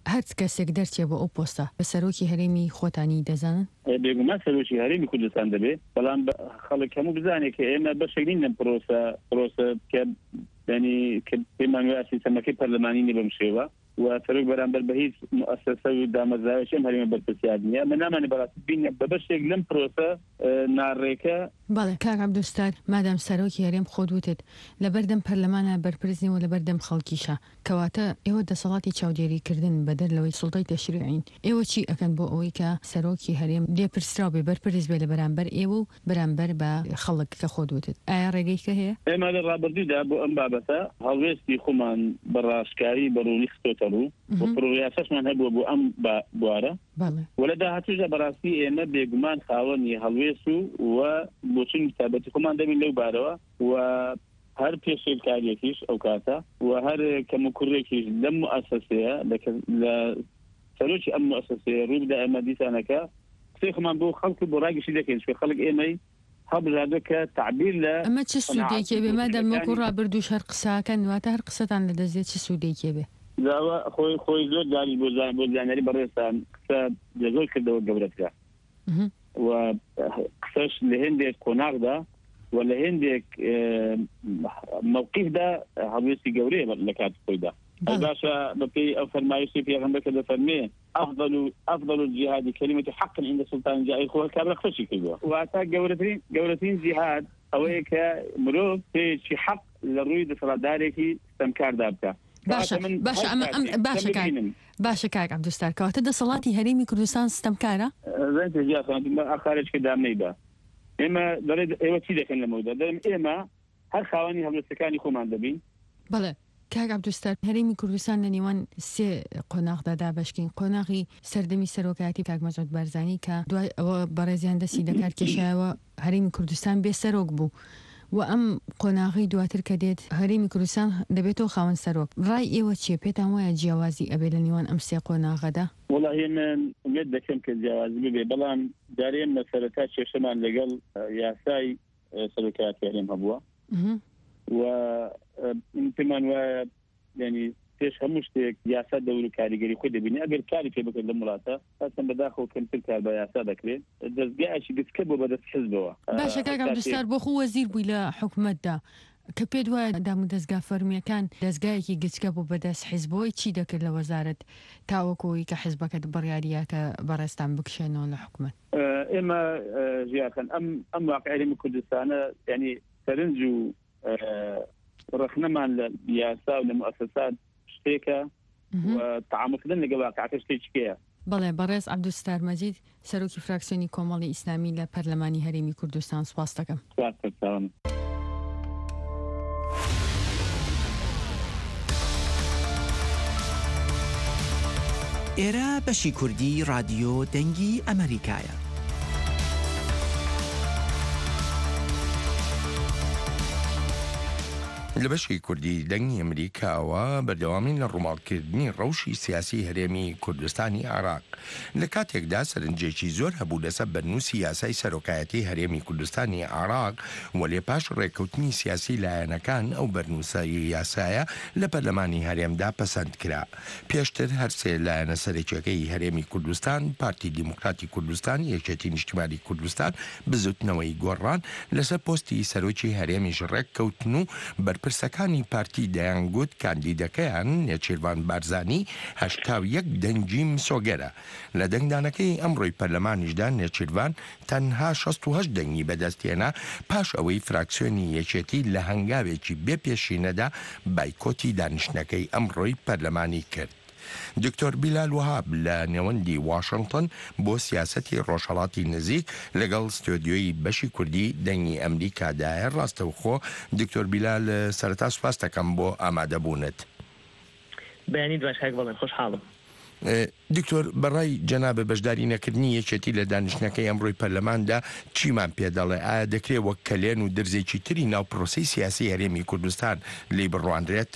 هەر کەسێک دەرچێ بە ئەو پۆستە بە سەرۆکی هەرێمی خۆتانی دەزانن بێگومان سەرۆکی هەرێمی کوردستان دەبێت بەڵام خەڵک هەموو بزانێت کە ئێمە بەشێک نین لەم پرۆسە کە ینی کە پێمان وایە سیستەمەکەی پەرلەمانی نیە بەم شێوە و سەرۆک بەرامبەر بە هیچ مؤسسە و دامەزراوێکی ئەم هەرێمە بەرپرسیار نییە من نامانێ بەڕاستی بینە بە بەشێک لەم پرۆسە ناڕێکە. بەڵێ کاک عەبدولستار مادام سەرۆکی هەرێم خۆت وتت لەبەردەم پەرلەمانە بەرپرسنی و لەبەردەم خەڵکیشە کەواتە ئێوە دەسەڵاتی چاودێریکردن بەدەر لەوەی سوڵتای تەشریعین ئێوە چی ئەکەن بۆ ئەوەی کە سەرۆکی هەرێم لێپرسراو بێ بەرپرس بێ لە بەرامبەر ئێوە و بەرامبەر بە خەڵک کە خۆت وتت ئایا ڕێگەیکە هەیە؟ ئێمە لە ڕابردوودا بۆ ئەم بابەتە هەڵوێستی خۆمان بەڕاشکاری بەڕوونی خستۆتە ڕوو و پرۆیاسەشمان هەبووە بۆ ئەم بوارە وە لە داهاتوودا بەڕاستی ئێمە بێگومان خاوەنی هەڵوێست و بۆچین تابەتی خۆمان دەبین لەو بارەوە و هەر پێشێکاریەکیش ئەو کاتە و هەر کەموکوڕێکیش لەم مؤسسەیە لە سەرۆکی ئەم مؤسسەیە ڕوو بدە ئێمە دیسانەکە قسەی خۆمان بۆ خەڵک بۆ ڕاگەشی دەکەین چکە خەڵک ئێمەی هەبژادە کە تعبیر لە ئەمە چ سوودێکی بێ مادام وەکو ڕابردووش هەر قساکەن واتە هەر قسەتان لەدەستێت چ سوودێکی بێ داوە خۆی زۆر داری بۆ زانیاری بەڕێستان قسە زۆر کردەوە گەورەترا و قسەش لە هێندێک کۆناغدا و لە هێندێک موقفدا هەڵوێستی گەورەیە لە کات خۆیدا باشە بەپێی ئەو فەرمایشی پێغەمبەرکە دەفەرمێ ئەفضل الجهاد كلمة حق عند سلطان جائر خۆ کابرا خۆشی کردووە واتە گەورەترین جیهاد ئەوەیە کە مرۆڤ پێیەکی حەق لە ڕووی دەسەڵاتدارێکی ستەمکاردا بکە. باشە کاک عەبدولستار کەواتە دەسەڵاتی هەرێمی کوردستان ستەمکارە؟ ئاخارێککە دامنەی بە ئێمە دەڵێت ئێوە چی دەکەن لەمەوەدا دەڵێم ئێمە هەر خاوەنی هەڵوێستەکانی خۆمان دەبین. بەڵێ کاک عەبدولستار هەرێمی کوردستان لە نێوان سێ قۆناغدا دابەشکین قۆناغی سەردەمی سەرۆکایەتی کاک مەسعود بارزانی کە دوای ئەوە بەڕێزیان دەستی دەکات کێشایەوە هەرێمی کوردستان بێ سەرۆک بوو و ئەم قۆناغی دواتر کە دێت هەرێمی کوردستان دەبێتەوە خاوەن سەرۆک ڕای ئێوە چیە پێتان وایە جیاوازی ئەبێ لە نێوان ئەم سێ قۆناغەدا؟ وەڵاهی من ئومێد دەکەم کە جیاوازی ببێ بەڵام جارێن لە سەرەتا کێشەمان لەگەڵ یاسای سەرۆکایەتی هەرێم هەبووە و پێمان وایە ینی پێش هەموو شتێک یاسا دەور و کاریگەری خۆی دەبینی ئەگەر کاری پێ بکرد لە وڵاتە هەستن بەداخەوە کەمتر کار بە یاسا دەکرێت دەستگایەکی گچکە بۆ بەدەست حیزبەوە. باشە کاک عەبدولستار بۆ خۆ وەزیر بووی لە حکوومەتدا کە پێت وایە دام و دەستگا فەرمیەکان دەستگایەکی گچکە بۆ بەدەست حیزبەوەی چی دەکرد لە وەزارەت تاوەکۆی کە حیزبەکەت بڕیاریە کە بەڕێستان بکشێنەوە لە حکوومەت؟ ئێمە ژیاکەن ئەم واقعی کوردستانە ینی سەرنج و ڕخنەمان لە یاسا و لە مؤسسات شتێکە و تعاملکردن لەگەڵ واقعەکە شتێکیە. بەڵێ بەڕێز عەبدولستار مەجید سەرۆکی فراکسیۆنی کۆمەڵی ئیسلامی لە پەرلەمانی هەرێمی کوردستان سوپاس دەکەم. ئێرە بەشی کوردی رادیۆ دەنگی ئەمریکایە. لە بەشی کوردی دەنگی ئەمریکاوە بەردەوامین لە ڕووماڵکردنی ڕەوشی سیاسی هەرێمی کوردستانی عێراق لە کاتێکدا سەرنجێکی زۆر هەبوو لەسەر بەرنووسی یاسای سەرۆکایەتی هەرێمی کوردستانی عێراق و لێ پاش ڕێککەوتنی سیاسی لایەنەکان ئەو بەرنووسایی یاسایە لە پەرلەمانی هەرێمدا پەسەند کرا. پێشتر هەرسێ لایەنە سەرەکیەکەی هەرێمی کوردستان، پارتی دیموکراتی کوردستان، یەکێتی نیشتیمانی کوردستان بزوتنەوەی گۆڕان لەسەر پۆستی سەرۆکی هەرێمیش ڕێککەوتن و پرسەکانی پارتی دەیانگوت کاندیدەکەیان نێچیروان بارزانی 81 دەنگی مسۆگەرە. لە دەنگدانەکەی ئەمڕۆی پەرلەمانیشدا نێچیروان تەنها 68 دەنگی بەدەستێنا پاش ئەوەی فراکسیۆنی یەکێتی لە هەنگاوێکی بێپێشینەدا بایکۆتی دانیشتنەکەی ئەمڕۆی پەرلەمانی کرد. دکتۆر بیلال وهاب لە نێوەندی واشنگتن بۆ سیاسەتی ڕۆژهەڵاتی نزیک لەگەڵ ستۆدیۆی بەشی کوردی دەنگی ئەمریکادایە. ڕاستەوخۆ دکتۆر بیلال سەرەتا سوپاس دەکەم بۆ ئامادەبوونت. بەیانی دواشاک بەڵێن خۆشحاڵم. دکتۆر بەڕای جەنابە بەشداری نەکردنی یەکێتی لە دانیشتنەکەی ئەمڕۆی پەرلەماندا چیمان پێ دەڵێ؟ ئایا دەکرێت وەک کەلێن و دەرزێکی تری ناو پرۆسەی سیاسی هەرێمی کوردستان لی بڕوانرێت؟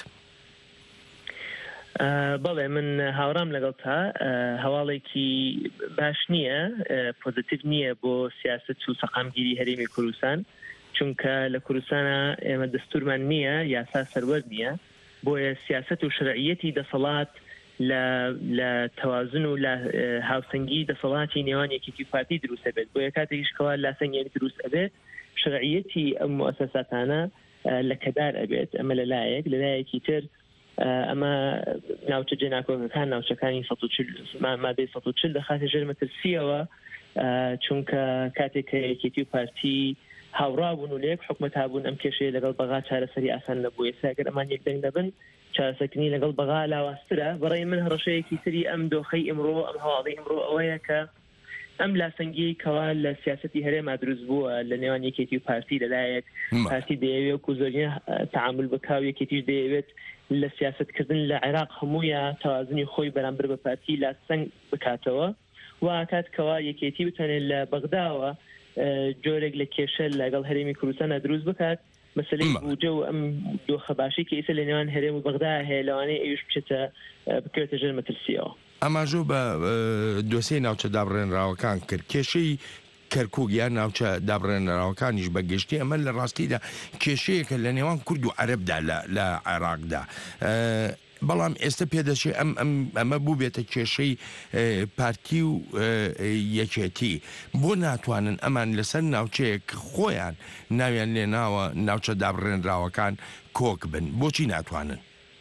بەڵێ من هاوڕام لەگەڵ تا هەواڵێکی باش نییە، پۆزیتیڤ نییە بۆ سیاست و سەقامگیری هەرێمی کوردستان، چونکە لە کوردستانە ئێمە دەستورمان نییە، یاسا سەروەر نییە، بۆیە سیاست و شەرعیەتی دەسەڵات لە تەوازن و لە هاوسەنگی دەسەڵاتی نێوان یەکێتی پارتی دروست ئەبێت بۆ کاتێکیشکەوە لاسەنگێک دروست ئەبێت شرعیەتی ئەم مؤسساتانە لە کەدار ئەبێت ئەمە لەلایەکی تر ئەمە ناوچە جێناکۆکەکان ناوچەکانی مادەی 140 دەخاتە ژێر مەترسیەوە چونکە کاتێک کە یەکێتی و پارتی هاوڕابوون و لە یەک حکومەت هابوون ئەم کێشەیە لەگەڵ بەغا چارەسەری ئاسان نەبووە ئێستا ئەگەر ئەمان یەکدەنگ دەبن چارەسەرکردنی لەگەڵ بەغا لاواسترە بەڕێی من هەڕەشەیەکی تری ئەم دۆخەی ئەمڕۆ ئەم هەواڵەی ئەمڕۆ ئەوەیە کە ئەم لاسەنگی کەوا لە سیاسەتی هەرێما دروست بووە لە نێوان یەکێتی و پارتی لەلایەک پارتی دەیەوێت و زۆرینە تعامل بکاو یەکێتیش دەیەوێت لە سیاستکردن لە عێراق هەموویە تەوازنی خۆی بەرامبەر بە پارتی لاسەنگ بکاتەوە و کاتکەوا یەکێتی بتوانێت لە بەغداوە جۆرێک لە کێشە لەگەڵ هەرێمی کوردستانە دروست بکات مەسەلەی بوجە و ئەم دۆخە باشی کە ئێستا لە نێوان هەرێم و بەغدا هەیە لەوانەیە ئەویش بچێتە بکەوێتە ژێر مەترسیەوە. ئەماژوو بە دۆسەی ناوچە دابڕێنراوەکان کرد کێشەی کەرکووک یان ناوچە دابڕێنراوەکانیش بەگشتی ئەمە لە ڕاستیدا کێشەیەکە لە نێوان کورد و عەرەبدا لە عێراقدا بەڵام ئێستا پێدەچێت ئەمە بوو بێتە کێشەی پارتی و یەکێتی بۆ ناتوانن ئەمان لەسەر ناوچەیەک خۆیان ناویان لێ ناوە ناوچە دابڕێنراوەکان کۆک بن بۆچی ناتوانن؟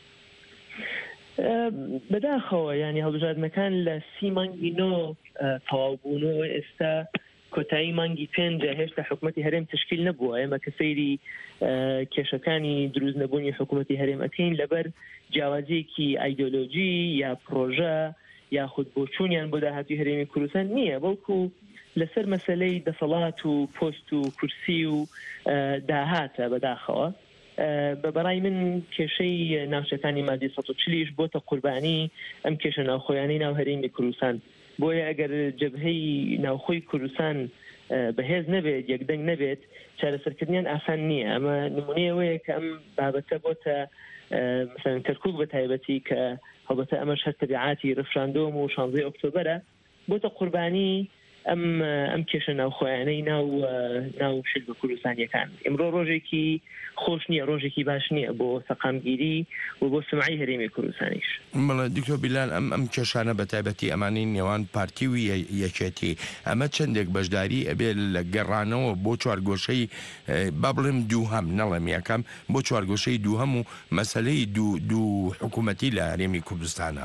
بەداخەوە ینی هەڵبژاردنەکان لە 30 مانگی نۆ تەواوبوونەوە ئێستا کۆتایی مانگی 5 هێشتا حکوومەتی هەرێم تشکیل نەبووە ئێمە کە سەیری کێشەکانی دروست نەبوونی حکوومەتی هەرێم ئەکەین لەبەر جیاوازیەکی ئایدۆلۆژی یا پرۆژە یا خود بۆچوونیان بۆ داهاتی هەرێمی کوردستان نییە بەڵکو لەسەر مەسەلەی دەسەڵات و پۆست و کورسی و داهاتە بەداخەوە بەبەڕای من کێشەی ناوچەکانی مادی 140 بۆتە قوربانی ئەم کێشە ناوخۆیانەی ناو هەرێمی کوردستان بۆیە ئەگەر جەبهەی ناوخۆی کوردستان بەهێز نەبێت یەکدەنگ نەبێت چارەسەرکردنیان ئاسان نییە ئەمە نمونەیەوەیە کە ئەم بابەتە بۆتە مثلا کەرکووک بە تایبەتی کە هەڵبەتە ئەمەش هەر تەبیعاتی ڕەفراندۆم و 16 ئۆکتۆبەرە بۆتە قوربانی ئەم کێشە ناوخۆیانەی ناو شل بە کوردستانیەکان ئەمڕۆ ڕۆژێکی خۆش نییە ڕۆژێکی باش نییە بۆ سەقامگیری و بۆ سمعی هەرێمی کوردستانیش. مەڵە دکتۆر بیلال ئەم کێشانە بە تایبەتی ئەمانی نێوان پارتی و یەکێتی ئەمە چەندێک بەشداری ئەبێت لە گەڕانەوە بۆ چوارگۆشەی با بڵێم دووهەم نەڵێم یەکەم بۆ چوارگۆشەی دووهەم و مەسەلەی دوو حکوومەتی لە هەرێمی کوردستانە.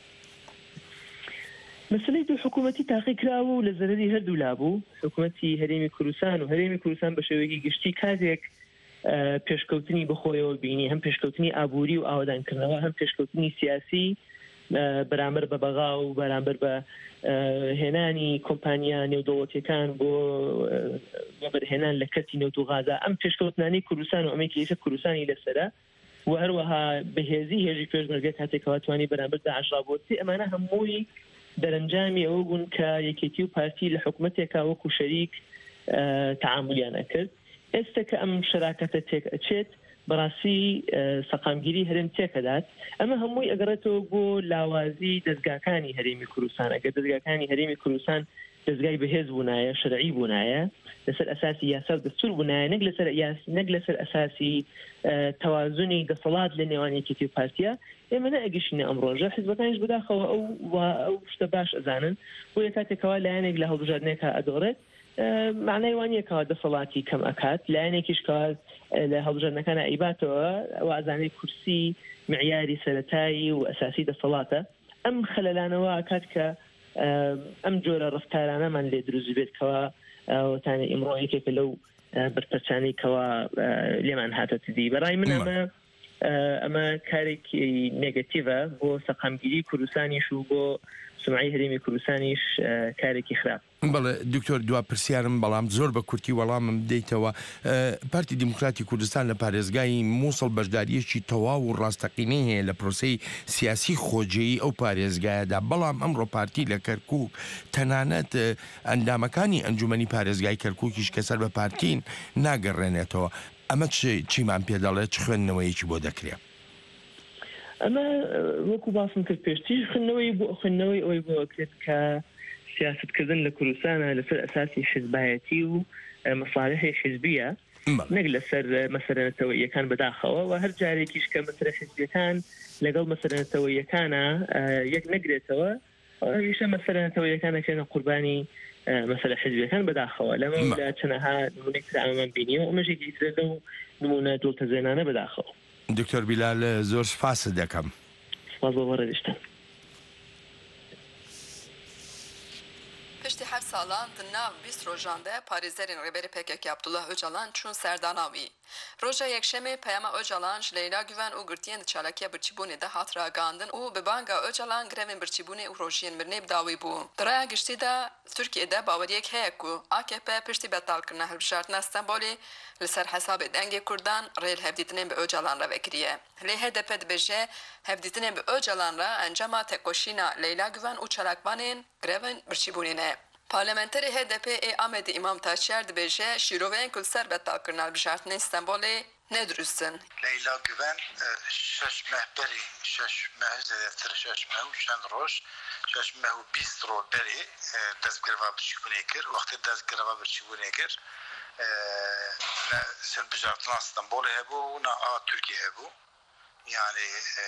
مەسەلەی دوو حکوومەتی تاقیکراوە و لە زەرەری هەردوو لابوو حکوومەتی هەرێمی کوردستان و هەرێمی کوردستان بە شێوەیەکی گشتی کاتێک پێشکەوتنی بەخۆیەوە بینی هەم پێشکەوتنی ئابووری و ئاوادانکردنەوە هەم پێشکەوتنی سیاسی بەرامبەر بە بەغا و بەرامبەر بە هێنانی کۆمپانیا نێودەوڵەتیەکان بۆ بەرهێنان لە کەتی نەوت و غازا ئەم پێشکەوتنانی کوردستان و ئەمەی کە کوردستانی لەسەرە و هەروەها بەهێزی هێژی پێشمەرگە کاتێکەوە توانی بەرامبەر داعش ڕابۆچی ئەمانە هەمووی دەرەنجامی ئەوە بوون کە یەکێتی و پارتی لە حکوومەتێکا وەکو شەریک تعاملیانە کرد ئێستا کە ئەم شەراکەتە تێک ئەچێت بەڕاستی سەقامگیری هەرێم تێکەدات ئەمە هەمووی ئەگەڕێتەوە بۆ لاوازی دەستگاکانی هەرێمی کوردستان ئەگەر دەستگاکانی هەرێمی کوردستان دەستگای بەهێز بوونایە شەرعی بوونایە لەسەر ئەساسی یاسا و دەستور بوونایە نەک لەسەر ئەساسی تەوازنی دەسەڵات لە نێوان یەکێتی و پارتیە ئێمە نەئەگەشتینە ئەم ڕۆژە حیزبەکانیش بەداخەوە ئەو شتە باش ئەزانن بۆیە کاتێکەوە لایەنێک لە هەڵبژاردنێکە ئەدۆڕێت معنای وانیەکەوە دەسەڵاتی کەم ئەکات لایەنێکیش کە لە هەڵبژاردنەکانە ئەیباتەوە ئەو ئازانەی کورسی معیاری سەرەتایی و ئەساسی دەسەڵاتە ئەم خەلەلانەوە ئەکات کە ئەم جۆرە ڕفتارانەمان لێ دروست بێتکەوە وتانە ئیمڕۆ یەکێکە لەو بەرپەرچانەی کەوا لێمان هاتەتی دی بەڕای من ئەمە کارێکی نێگەتیڤە بۆ سەقامگیری کوردستانیش و بۆ سمعی هەرێمی کوردستانیش کارێکی خراپ. بەڵێ دکتۆر دوا پرسیارم بەڵام زۆر بە کورتی وەڵامم بدەیتەوە پارتی دیموکراتی کوردستان لە پارێزگای مووسڵ بەشداریەکی تەواو و ڕاستەقینەی هەیە لە پرۆسەی سیاسی خۆجێیی ئەو پارێزگایەدا بەڵام ئەمڕۆ پارتی لە کەرکووک تەنانەت ئەندامەکانی ئەنجومەنی پارێزگای کەرکووکیش کە سەر بە پارتین ناگەڕێنێتەوە ئەمە چیمان پێ دەڵێت چ خوێندنەوەیەکی بۆ دەکرێت؟ ئەمە وەکو باسم کرد پێشتیش خوێندنەوەی ئەوەی بۆکرێت کە سیاستکردن لە کوردستانە لەسەر ئەساسی حیزبایەتی و مەصالحی حیزبیە نەک لەسەر مەسەرەتەوەیەکان بەداخەوە و هەر جارێکیش کە مەسەرە حیزبیەکان لەگەڵ مەسەرەتەوەیەکانە یەک نەگرێتەوە هیچە مەسەرەتەوەیەکانەکەنە قوربانی مەسەرە حیزبیەکان بەداخەوە لەمە لە چەنەها نمونەی ئەمەمان بینیوە ئەمەژێکی ترە لەو نمونە دڵتەزێنانە بەداخەوە. دکتۆر بیلال زۆر سپاس دەکەم. سپاس بۆ ڕێگەشتن. پشتی 7 سالان دناو 20 روژانده پاریزرین ریبری PKK عبدالله اوجالان چون سرداناوی. روژا یکشنبه پیام اوجالان لیلا گوان او گرتین چالاکی برچیبونه ده هات راگاندن او به بانگا اوجالان گرمین برچیبونه او روژین مرنیب داوی بو. درای گشتی ده ترکیه ده باوریک هیکو AKP پشتی بتال کرنه هلبشارتن استانبولی لسر حساب دنگ کردان ریل هفدیتنین به اوجالان را وکریه. لی HDP بجه هفدیتنین به اوجالان را انجام تکوشینا لیلا گوان او چالاکبانین گرمین برچیبونه. پارلمانتری HDP Ahmed İmam Taşyer dibêje şîroveyên ku ser betal kirina hilbijartinê Stenbolê nedrûstin. Leyla Güven şeş mehberî şeş meh zêdetir şeş meh û çend roj şeş meh û 20 roj berê destgirva birçîbûnê kir wextê destgirva birçîbûnê kir hilbijartina Stenbolê hebû û na a Tirkiye hebû yani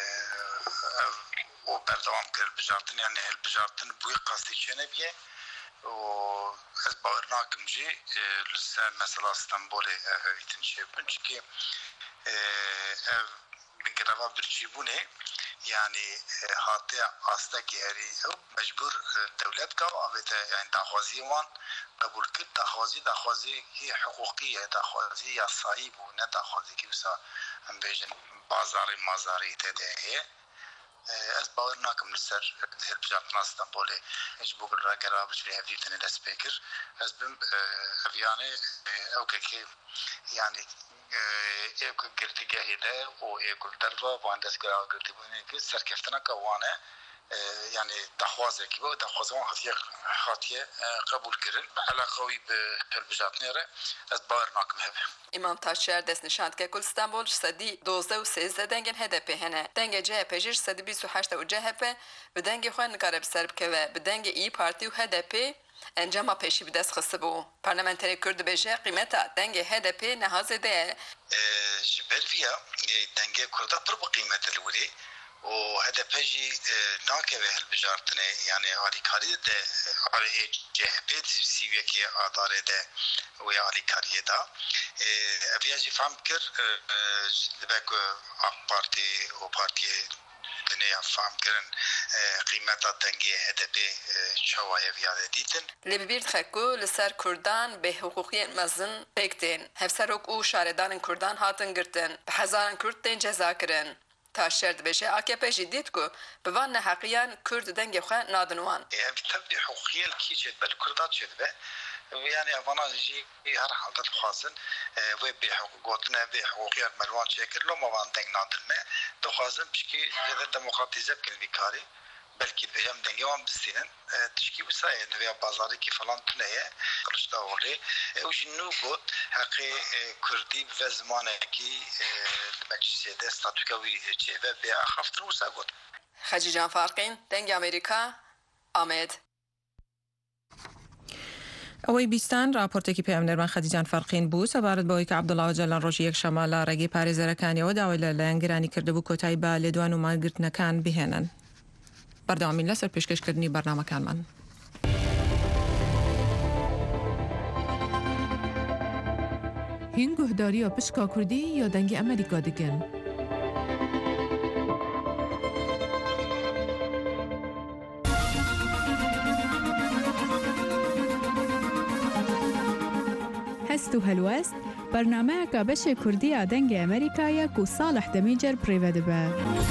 o berdewam kir hilbijartin yani hilbijartin bûyî qastî çênebiye و از باور ناکم جی لسه مثلا استانبول اویتن شبن چکی بگروا برچیبونه یعنی حاطی آسته که هری مجبور دولت کا اویت یعنی داخوازی وان قبول کرد داخوازی هی حقوقیه داخوازی یاسایی بو نه داخوازی که وسا هم بیجن بازاری مازاری تدهیه از باور ناکم لسر هلبجارتنا استانبولی اجبوب الراقرا بجبري هفديتني لسبيكر از بم افياني اوكي يعني ايكو گرتگاهی ده و ايكو دروا باندس گرا گرتبوني که سرکفتنا کوانه يعني دخوازه کی بود دخوازه هاتیه قبول کردن علاقوی به هلبجارتنی ره از باور ناکم هبه. İmam Taşyer dest nişand که کل استانبول سدی 12 و 13 دنگن HDP هنه دنگ CHP جیر سدی 28 و CHP به دنگ خواه نکاره بسر بکوه به دنگ ای پارتی و HDP انجام پیشی به دست خسته بو پارلمانتری کرد بشه قیمتا دنگ HDP نهازه ده جبرفیا دنگ کرده پر با قیمت الولی و HDP جی ناکوه هلبجارتنه یعنی آلیکاری ده آلی CHP سیویه که آداره ده و آلیکاری ده افیاجی فهم کر دبک آق پارتی و پارتی دنیا فهم کرن قیمت دنگی HDP چوایه بیاده دیدن لبیرد خکو لسر کردان به حقوقی مزن بکتین هفسروک او شاردان کردان هاتن گرتن به هزاران کرد دین جزا کرن تاشرد بشه AKP جدید کو به وان حقیان کرد دنگ خواه نادنوان تبدی حقوقی الکیچت بل کردات شد به يعني أفانا جي هر حالة تخازن وبحقوقنا بحقوقية ملوان شكل لو ما عندك نادلنا تخازن بشكي هذا ديمقراطية بكل بكاري بلكي بهم دنجوان بسينن تشكي بسايا نبيع بازاري كيف فلان تنايا قلش داولي وجنو بود حقي كردي بزمانه كي المجلس ده ستاتوكاوي جيبه بأخفتر وساقط خجي جان فارقين دنج أمريكا آمد ئەوەی بیستان راپۆرتێکی پێمنەرمان خەدیجان فەرقین بوو سەبارەت بەوەی کە عەبدوڵڵا ئۆجەلان ڕۆژی یەکشەمە لە ڕێگەی پارێزەرەکانیەوە داوای لە لایەنگرانی کردبوو کۆتایی بە لێدوان و ماگرتنەکان بهێنن. بەردەوامین لەسەر پێشکەشکردنی بەرنامەکانمان. هین گوهداریە پشکا کوردی یا دەنگی ئەمریکا دەکەن. هست و هلوست برنامه که بشه کردی دنگ امریکایی که صالح دمیجر پریوده به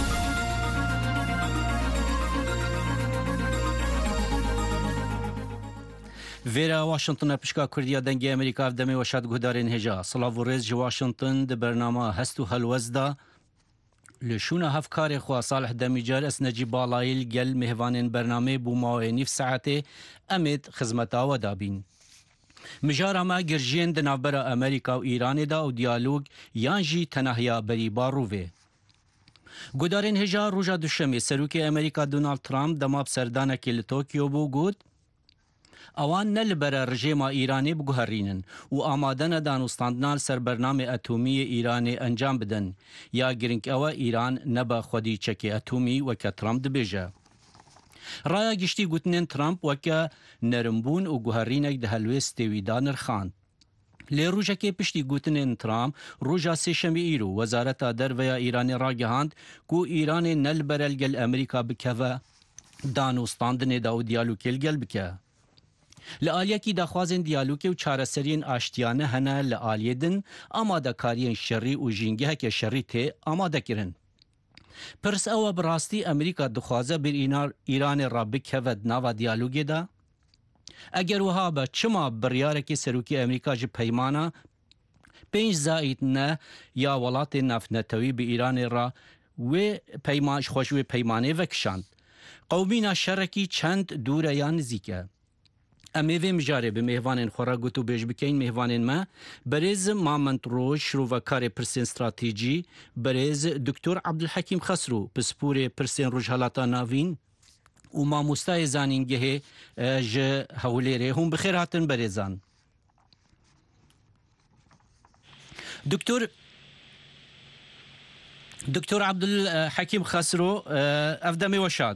ویرا واشنطن پشکا کردی دنگ امریکا دمی و شاد گهدارین هجا صلاح و ریز واشنطن ده برنامه هست و هلوست دا لشونه هفکار خوا صالح دمیجر اس نجیب بالایل گل مهوانین برنامه بوماوی نیف ساعته امید خدمتا و دابین مجارا ما گرجین د ناوبره امریکا و ایران دا او دیالوگ یانجی تنهیا بری بارووه گودارین هجا روژا دوشمی سروک امریکا دونالد ترامپ دماب سردانه که لتوکیو بو گود ئەوان نە لەبەرە ڕژێما ئیرانی بگوهڕینن و ئامادەنە دانوستاندنان سەر بەرنامێ ئەتۆمیە ئیرانێ ئەنجام بدەن یا گرنگ ئەوە ئیران نەبە خودی چەکی ئەتۆمی وەکە ترامپ دبێژە. ڕایە گشتی گوتنێن ترامپ وەکە نەرمبوون و گوهڕینێک دە هەلوێست تێویدا نرخاند. لێ ڕوژەکەی پشتی گوتنێن ترامپ ڕۆژا سێشەمبی ئیر و وەزارەتە دەرڤەیە ئیرانی ڕاگەهاند و ئیرانێ نەلبەرە لەگەل ئەمریکا بکەوە دانوستاندنێدا و دیالوگێ لەگەل بکە. لە ئالیەکی داخوازên دیالوگê و çareseriyên aştiyane hene li aliyê din amadekariyên şerî û jîngeheke şerî tê amadekirin. Pirs ew bi rastî Amerîka dixwaze bir Îranê ra bikeve nava dialogê de? Eger wiha be çima biryarekî serokî Amerîka ji peymana 5 zaîd ne ya welatên navnetewî bi Îranê ra wê peyman ji xwe ji wê peymanê vekişand. Qewmîna şerekî çend dûre ya nizîk e. Em ê vê mijarê bi mêhvanên xwe re got û bêj bikein mêhvanên me berêz Mamed Roj şrovekarê pirsên stratêjî berêz Dr. Abdulhekîm Xesro pisporê pirsên Rojhilata Navîn û mamostayê zanîngehê ji Hewlêrê hûn bi xêr hatin berêzan. Dr. Abdulhekîm Xesro ev demê weşat.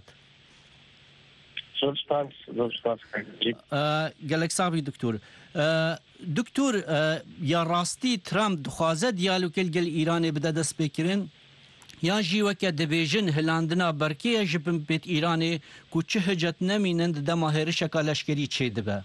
gelek sabî doktor. Doktor ya rastî Trump dixwaze diyalogê gel Îranê bide dest pêkirin ya jî weke dibêjin hilandina berkêya ji bin pêt Îranê ku çi hicet nemînin di dema hêrişeka leşkerî çê dibe.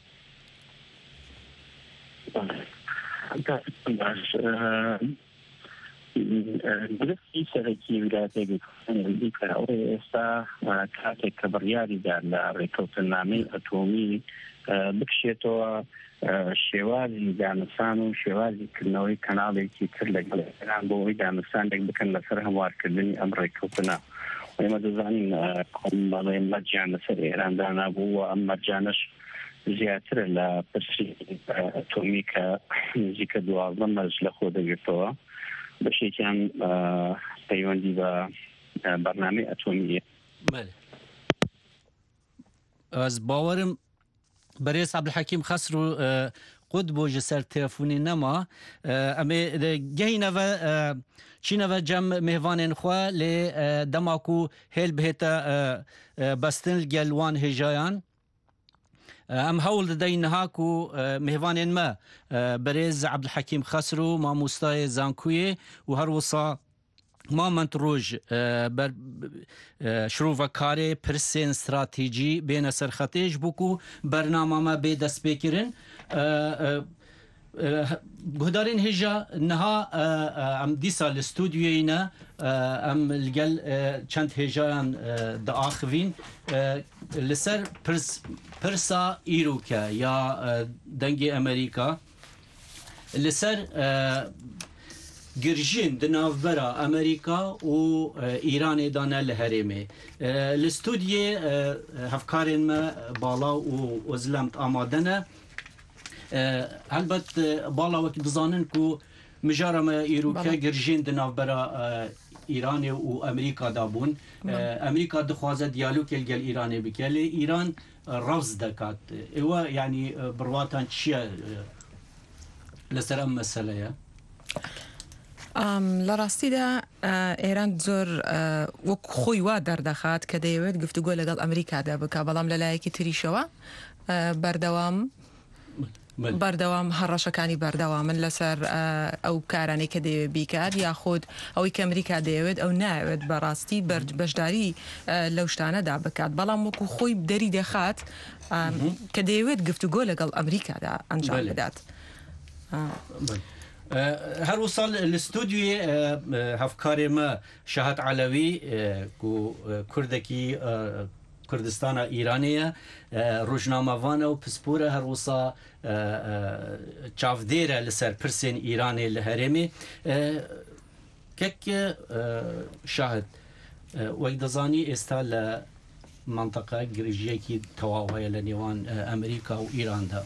گرفتی سەرەکی ویلایەتێکی ئەمریکا ئێستا کاتێک کە بڕیاریدا لە ڕێکەوتنامەی ئەتۆمی بکشێتەوە شێوازی دانوستان و شێوازی کردنەوەی کەناڵێکی تر لەگەڵ ئێران بۆ ئەوەی دانوستانێک بکەن لەسەر هەموارکردنی ئەم ڕێکەوتنە. ئێمە دەزانین کۆمەڵێ مەرجیان لەسەر ئێراندا نابوو و ئەم مەرجانەش زیاترە لە پرسی ئەتۆمی کە نزیکە 12 مەرج لە خۆ دەگرێتەوە. بەشێکیان پەیوەندی بە بەرنامەی ئەتۆمیە. ئەس باوەرم بەرێز عەبدولحەکیم خەسرو قوت بۆ ji ser telefonê nema em ê gehîneve çîneve cem mêhvanên xwe lê dema ku hêl bihête bestin gel wan hêjayan em hewl dideyîn niha ku mêhvanên me berêz Abdulhekîm Xesro mamostayê Zankuyê û her wisa Mamed Roj şrovekarê pirsên stratêjî bêne serxetê ji bo ku bernama me bê destpêkirin. Guhdarên hêja niha em dîsa li stûdyoyê ne em li gel çend hêjayan diaxivîn li ser pirsa îroke ya dengê Amerîka li ser girjin di navbera Amerîka û Îranê da ne li herêmê. Li stûdyê hevkarên me bala û Ozlemt amade ne. Helbet bala wekî dizanin ku mijara me îroke girjin di navbera Îranê û Amerîka da bûn. Amerîka dixwaze diyalogê gel Îranê bike lê Îran ravz dekat. Ewa yanî birwatan çi ye li ser em meseleye? لە ڕاستیدا ئێران زۆر وەک خۆی وا دەردەخات کە دەیەوێت گفتوگۆ لەگەڵ ئەمریکادا بکە بەڵام لەلایەکی تریشەوە بەردەوام هەڕەشەکانی بەردەوامن لەسەر ئەو کارانەی کە دەیەوێت بیکات یاخود ئەوەی کە ئەمریکا دەیەوێت ئەو ناوێت بەڕاستی بەشداری لەو شتانەدا بکات بەڵام وەکو خۆی دەری دەخات کە دەیەوێت گفتوگۆ لەگەڵ ئەمریکادا ئەنجام بدات. هر وصل الاستوديو هفكاري ما شهد علوي كردكي كردستان ايرانيه روجنامه وانا وبسبوره هر وصا چافديره لسر برسين ايراني الهرمي كك شاهد ويدزاني استال منطقه جريجيكي تواويه لنيوان امريكا وايران ده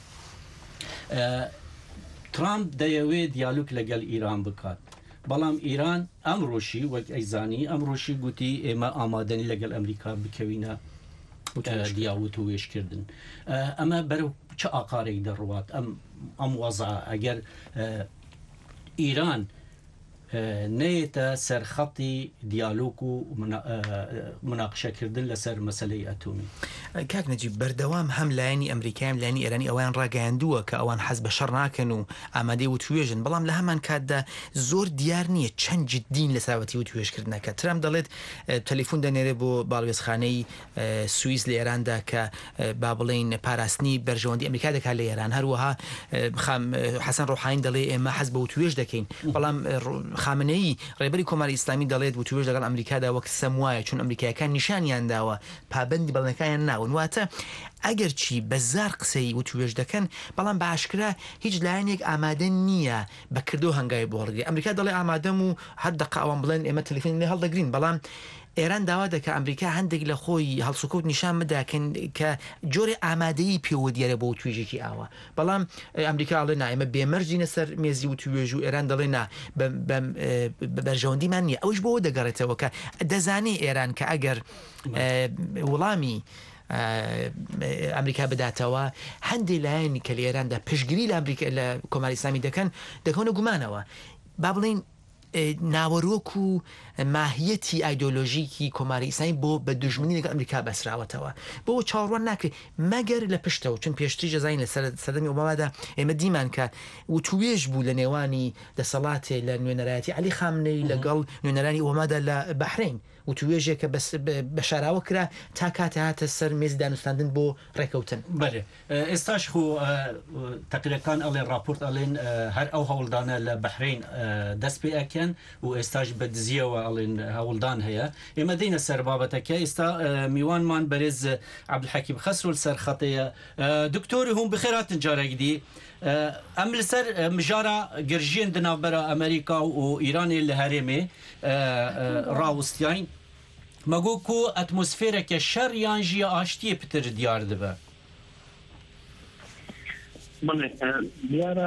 ترامپ دەیەوێت دیالوگ لەگەڵ ئیران بکات بەڵام ئیران ئەمڕۆشی وەک ئەیزانی ئەمڕۆشی گوتی ئێمە ئامادەنی لەگەڵ ئەمریکا بکەوینە دیاوت و وێشکردن ئەمە بەرەو چه ئاقارێک دەڕوات ئەم وەزع ئەگەر ئیران نەیەتە سەرخەڵی دیالۆگ و مناقشەکردن لەسەر مەسەلەی ئەتۆمی کاک نەجیب بەردەوام هەم لایەنی ئەمریکایان لایەنی ئێرانی ئەویان ڕاگەیاندووە کە ئەوان حەز بە شەڕ ناکەن و ئامادەی وتوێژن بەڵام لە هەمان کاتدا زۆر دیار نییە چەند جددین لە ساوەتی وتوێژکردنەکە ترام دەڵێت تەلیفۆن دەنێرێ بۆ باڵوێزخانەی سوئیس لە ئێراندا کە با بڵێن پاراستنی بەرژەوەندی ئەمریکا دەکات لە ئێران هەروەها حەسەن ڕۆحانی دەڵێ ئێمە حەز بە وتوێژ دەکەین بەڵام خامنەیی ڕێبەری کۆماری ئیسلامی دەڵێت وتوێژ لەگەڵ ئەمریکادا وەک سەم وایە چون ئەمریکایەکان نیشانیان داوە پابەندی بەڵێنەکانیان ناون واتە ئەگەر چی بەزار قسەی وتوێژ دەکەن بەڵام بە ئاشکرا هیچ لایەنێک ئامادە نییە بەکردو هەنگاوی بۆ هەڵگری ئەمریکا دەڵێ ئامادەم و هەر دەقا ئەوان بڵێن ئێمە تەلیفۆن لێ هەڵدەگرین بەڵام ئێران داوا دەکە ئەمریکا هەندێک لە خۆی هەڵسوکەوت نیشان بداکەن کە جۆرە ئامادەیی پێوە دیارە بۆ توێژێکی ئاوە بەڵام ئەمریکا ئەڵێ نایمە بێمەرجینە سەر مێزی و توێژ و ئێران دەڵێ نا بەرژەوەندیمان نییە ئەوش بۆەوە دەگەڕێتەوە کە دەزانێ ئێران کە ئەگەر وەڵامی ئەمریکا بداتەوە هەندێک لایەنی کە لە ئێراندا پشتگیری لە ئەمریکا لە کۆماری ئیسلامی دەکەن دەکەونە گومانەوە با بڵێن ناوەڕۆک و ماهیەتی ئایدۆلۆژیکی کۆماری ئیسلامی بۆ بە دژمنی لەگەڵ ئەمریکا بەسراوەتەوە بۆ چاوەڕوان ناکرێت مەگەر لە پشتەوە چون پێشتری جەزاین لە سەردەمی ئۆبامادا ئێمە دیمان کە وتوێژ بوو لە نێوانی دەسەڵاتێ لە نوێنەرایەتی عەلی خامنەی لەگەڵ نوێنەرانی ئۆبامادا لە بەحرین وتوێژێکە بە شاراوە کرا تا کاتە هاتە سەر مێزی دانوستاندن بۆ ڕێکەوتن بەێ ئێستاش خو تەقیرەکان ئەڵێن راپۆرت ئەڵێن هەر ئەو هەوڵدانە لە بەحرین دەست پێ ئەکەن و ئێستاش بە دزیەوە ئەڵێن هەوڵدان هەیە ئێمە دەینە سەر بابەتەکە ئێستا میوانمان بەرێز عەبدولحەکیم خەسرو سەر خەتەیە دکتۆری هوم بخێراتن جارێکدی ئەم لەسەر مژارە گرژێن دناوبەرە ئەمریکا و ئیرانی لە هەرێمێ ڕاوستیان مەگۆ و ئەتمۆسفێرەکە شەڕ یان ژیە ئاشتیە پتر دیار دەبە دیارە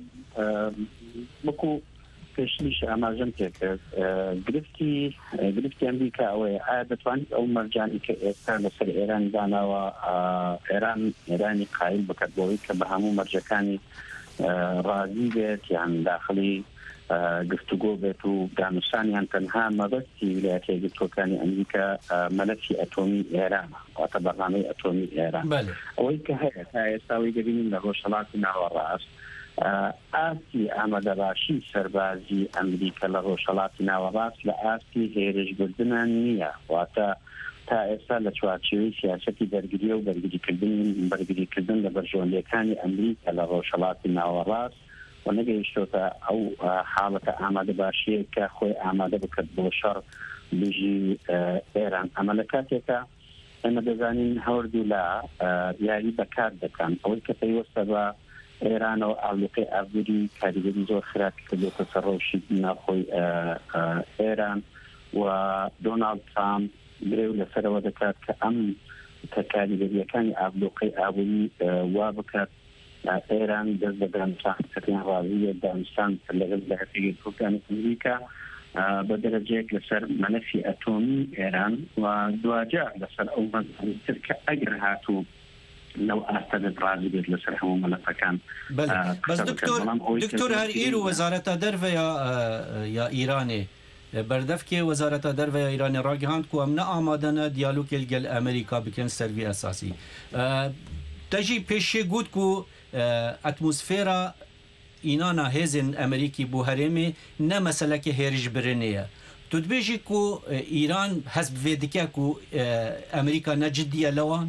وەکو پێشنیش ئاماژەم پێکرد گرفتی ئەمریکا ئەوەیە ئایا دەتوانێت ئەو مەرجانی کە ئێستا لەسەر ئێران داناوە ئێرانی قایل بکات بۆی کە بە هەموو مەرجەکانی ڕازی بێت یان داخلی گفتوگۆ بێت و دانوستانیان تەنها مەبەستی ویلایەتە یەکگرتووەکانی ئەمریکا مەلەفی ئەتۆمی ئێرانە واتە بەرنامەی ئەتۆمی ئێران ئەوەی کە هەیە تا ئێستاوی دەبینین لە ڕۆژهەڵاتی ناوەڕاست ئاستی ئامادەباشی سەربازی ئەمریکا لە ڕۆژهەڵاتی ناوەڕاست لە ئاستی هێرشبردنان نییە واتە تا ئێستا لە چوارچێوەی سیاسەتی دەرگریە و بەرگریکردن لە بەرژەوەندیەکانی ئەمریکا لە ڕۆژهەڵاتی ناوەڕاست و نەگەیشتۆتە ئەو حاڵەتە ئامادەباشیە کە خۆی ئامادە بکات بۆ شەڕ بژی ئێران ئەمە لە کاتێکە ئێمە دەزانین هەوردی لە یاری بەکار دەکەن ئەوەی کە پێیوەستە بە ئێرانەوە ئاڵوقەی ئابووری کاریگەری زۆر خراپی کردوتە سەر ڕەوشی ناخۆی ئێران و دۆناڵد ترامپ درێو لەسەرەوە دەکات کە ئەم کە کاریگەریەکانی ئابلوقەی ئابووری وا بکات ئێران دەست بە دانوستان ڕازیە دانوستان لەگەڵ لە هەرێگرتووەکانی ئەمریکا بە دەرەجەیەک لەسەر مەلەفی ئەتۆمی ئێران و دوجار لەسەر ئەو مەزتر کە ئەگەر هاتوو لەو ئاستەدە ڕازی بێت لەسەر هەموو مەلەفەکان بەس دکتۆر هەر ئیر و وەزارەتە دەرڤە یا ئیرانێ بەردەفکێ وەزارەتە دەرڤە یا ئیرانی ڕاگەهاند و ئەم نەئامادەنە دیالۆگێک گەل ئەمریکا بکەن سەروی ئەساسی تەژی پێشێ گوت و ئەتمۆسفێرە ئینانە هێزن ئەمریکی بۆ هەرێمێ نە مەسەلەکە هێرش برنەیە تو دبێژی و ئیران هەست بێ دکە و ئەمریکا نەجددیە لەوان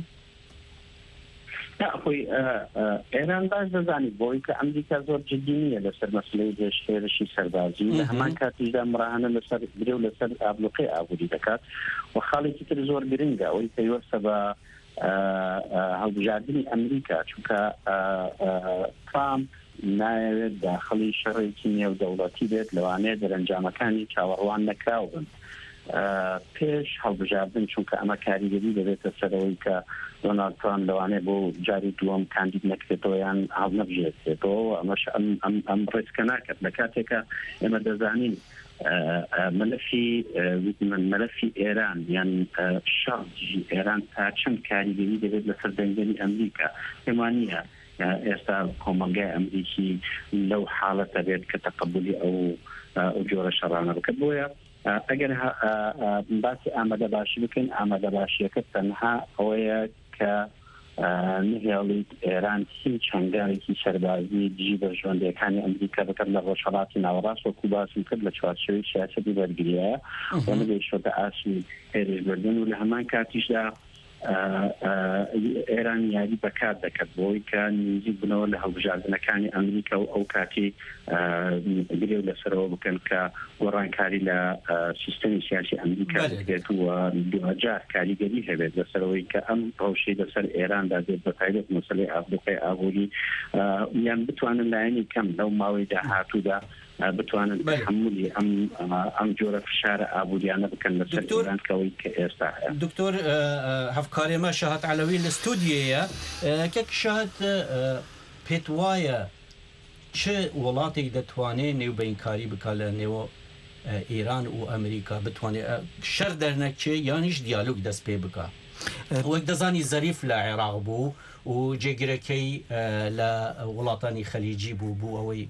خۆی ئێران باش دەزانیت بۆی کە ئەمریکا زۆر جددی نیە لەسەر مەسلەی هێرشی سەربازی لە هەمان کاتیشدا مڕانە لەسەر برێ و لەسەر ئابلوقەی ئابووری دەکات و خاڵێکی تر زۆر گرنگە ئەوەی پێیوەستە بە هەڵبژاردننی ئەمریکا چونکە ترامپ نایەوێت داخلی شەڕێکی نێودەوڵەتی بێت لەوانەیە دەرەنجامەکانی چاوەڕوان نەکراو بن پێش هەڵبژاردن چونکە ئەمە کاریگەری دەبێتە سەرەوەی کە دۆنالد ترامپ لەوانەیە بۆ جاری دووەم کاندید نەکرێتەوە یان هەڵ نەبژێتێتەوە ئەمەش ئەم ڕێسکە ناکات لە کاتێکە ئێمە دەزانین مەلەفی ئێران یان شەڕی ئێران تا چەند کاریگەری دەبێت لەسەر دەنگەری ئەمریکا پێمانە ئێستا کۆمەلگای ئەمریکی لەو حاڵەتە بێت کە تەقبولی ئەو جۆرە شەڕانە بکات بۆیە ئەگەر باسی ئامادە باشی بکەین ئامادە باشیەکە تەنها ئەوەیە کە نهێڵیت ئێران هیچ هەنگاوێکی سەربازی دژی بە ژوندەکانی ئەمریکا بکات لە ڕۆژهەڵاتی ناوەڕاست وەکو باسم کرد لە چوارچێوەی سیاسەتی وەرگریایە و نەگەیشتۆتە ئاسی هێرشبردن و لە هەمان کاتیشدا ئێران یاری بەکار دەکات بۆی کە نزیک بنەوە لە هەڵبژاردنەکانی ئەمریکا و ئەو کاتی گرێو لەسەرەوە بکەن کە گۆڕانکاری لە سیستەمی سیاسی ئەمریکا بکرێت و دوجار کاریگەری هەبێت لەسەرەوەی کە ئەم ڕەوشەی لەسەر ئێراندا دێت بە تایبەت مەسەلەی ئافریقای ئابووری یان بتوانن لایەنی کەم لەو ماوەی داهاتوودا بتوانن تحملی ئەم جۆرە فشارە ئابووریانە بکەن لەسەر ئێرانکەوەی کە ئێستا هەیە. دکتۆر هەفکارێمە شەهات عەلەوی لە ستودیەیە کەک شەهات پێت وایە چ وڵاتێک دەتوانێت نێوبەینکاری بکات لە نێوە ئێران و ئەمریکا بتوانێت شەر دەرنەکچێ یان هیچ دیالۆگ دەست پێ بکات وەک دەزانی زەریف لە عێراق بوو و جێگیرەکەی لە وڵاتانی خەلیجی بوو ئەوەی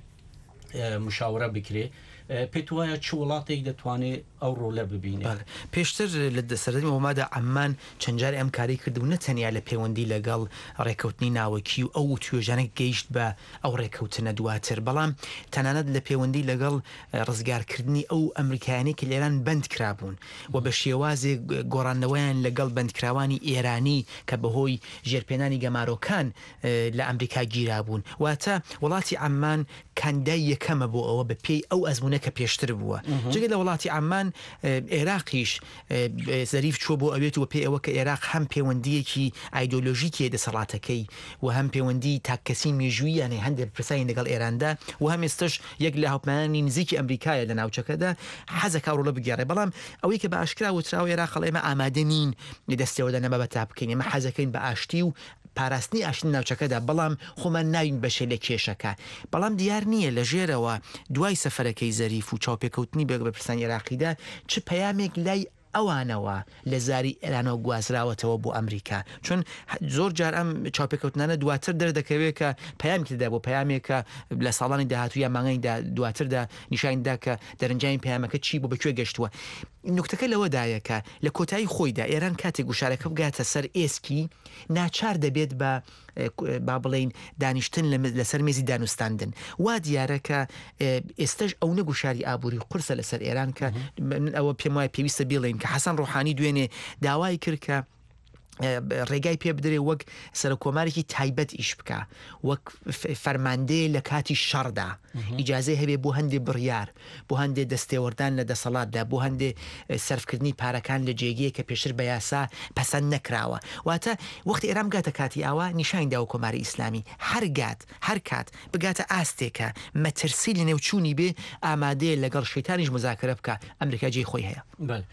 مشاورە بکرێ پێت وایە چ وڵاتێک دەتوانێت ئەو ڕۆلە ببینێت پێشتر لە دەسەردەمی وڵمادا عەمان چەند جار ئەم کاری کرد و نەتەنیا لە پەیوەندی لەگەڵ ڕێکەوتنی ناوەکی و ئەو توێژانێک گەیشت بە ئەو ڕێکەوتنە دواتر بەڵام تەنانەت لە پەیوەندی لەگەڵ ڕزگارکردنی ئەو ئەمریکایانی کە لێران بەند کرابوون و بە شێوازێک گۆڕانەوەیان لەگەڵ بەندکراوانی ئێرانی کە بەهۆی ژێرپێنانی گەمارۆکان لە ئەمریکا گیرابوون واتە وڵاتی عەمان کاندای یەکەمە بۆ ئەوە بە پێی ئەو ئەزمونە کە پێشتر بووە جگە لە وڵاتی عەمان عێراقیش زەریف چوە بۆ ئەوێت و پێی ئەوە کە عێراق هەم پەیوەندیەکی ئایدۆلۆژیکێ دەسەڵاتەکەی و هەم پەیوەندی تاکەسی مێژووییانێ هەندێک پرسایی لەگەڵ ئێراندا و هەم ئێستش یەک لە هاوپەیمانانی نزیکی ئەمریکایە لە ناوچەکەدا حەزەکە ڕۆڵە بگێڕێ بەڵام ئەوەی کە بە ئاشکرا وتراوە عێراق ئێمە ئامادە نین دەستێوەدا نەبە بە تا بکەین ئێمە حەزەکەین بە ئاشتی و پاراستنی ئاشتنی ناوچەکەدا بەڵام خۆمان ناوین بەشێ لە کێشەکە بەڵام دیار نییە لە ژێرەوە دوای سەفەرەکەی زەریف و چاوپێکەوتنی بە پرسانی عێراقیدا چ پەیامێک لای ئەوانەوە لە زاری ئێرانەوە گوازراوەتەوە بۆ ئەمریکا چون زۆر جار ئەم چاوپێکەوتنانە دواتر دەردەکەوێت کە پەیامێکدا بۆ پەیامێکە لە ساڵانی داهاتوو یا مانگەیدا دواتردا نیشاندا کە دەرەنجامی پەیامەکە چی بۆ بەکوێ گەشتووە نکتەکە لەوەدایەکە لە کۆتایی خۆیدا ئێران کاتێک گوشارەکە بگاتە سەر ئێسکی ناچار دەبێت بە با بڵین دانیشتن لەسەر مێزی دانوستاندن وا دیارەکە ئێستش ئەو نەگوشاری ئابووری قورسە لەسەر ئێران کە ئەوە پێم وایە پێویستە بڵێن کە حەسەن ڕۆحانی دوێنێ داوای کرد کە ڕێگای پێ بدرێ وەک سەرکۆمارێکی تایبەت ئیش بکە وەک فەرماندەیە لە کاتی شەڕدا ئیجازەی هەبێ بۆ هەندێک بڕیار بۆ هەندێک دەستێوەردان لە دەسەڵاتدا بۆ هەندێک سەرفکردنی پارەکان لە جێگەیە کە پێشتر بە یاسا پەسەند نەکراوە واتە وەختی ئێرام گاتە کاتی ئاوا نیشاندا و کۆماری ئیسلامی هەر کات بگاتە ئاستێکە مەترسی لە نێوچوونی بێ ئامادەیە لەگەڵ شەیتانیش مذاکرە بکە ئەمریکا جێی خۆی هەیە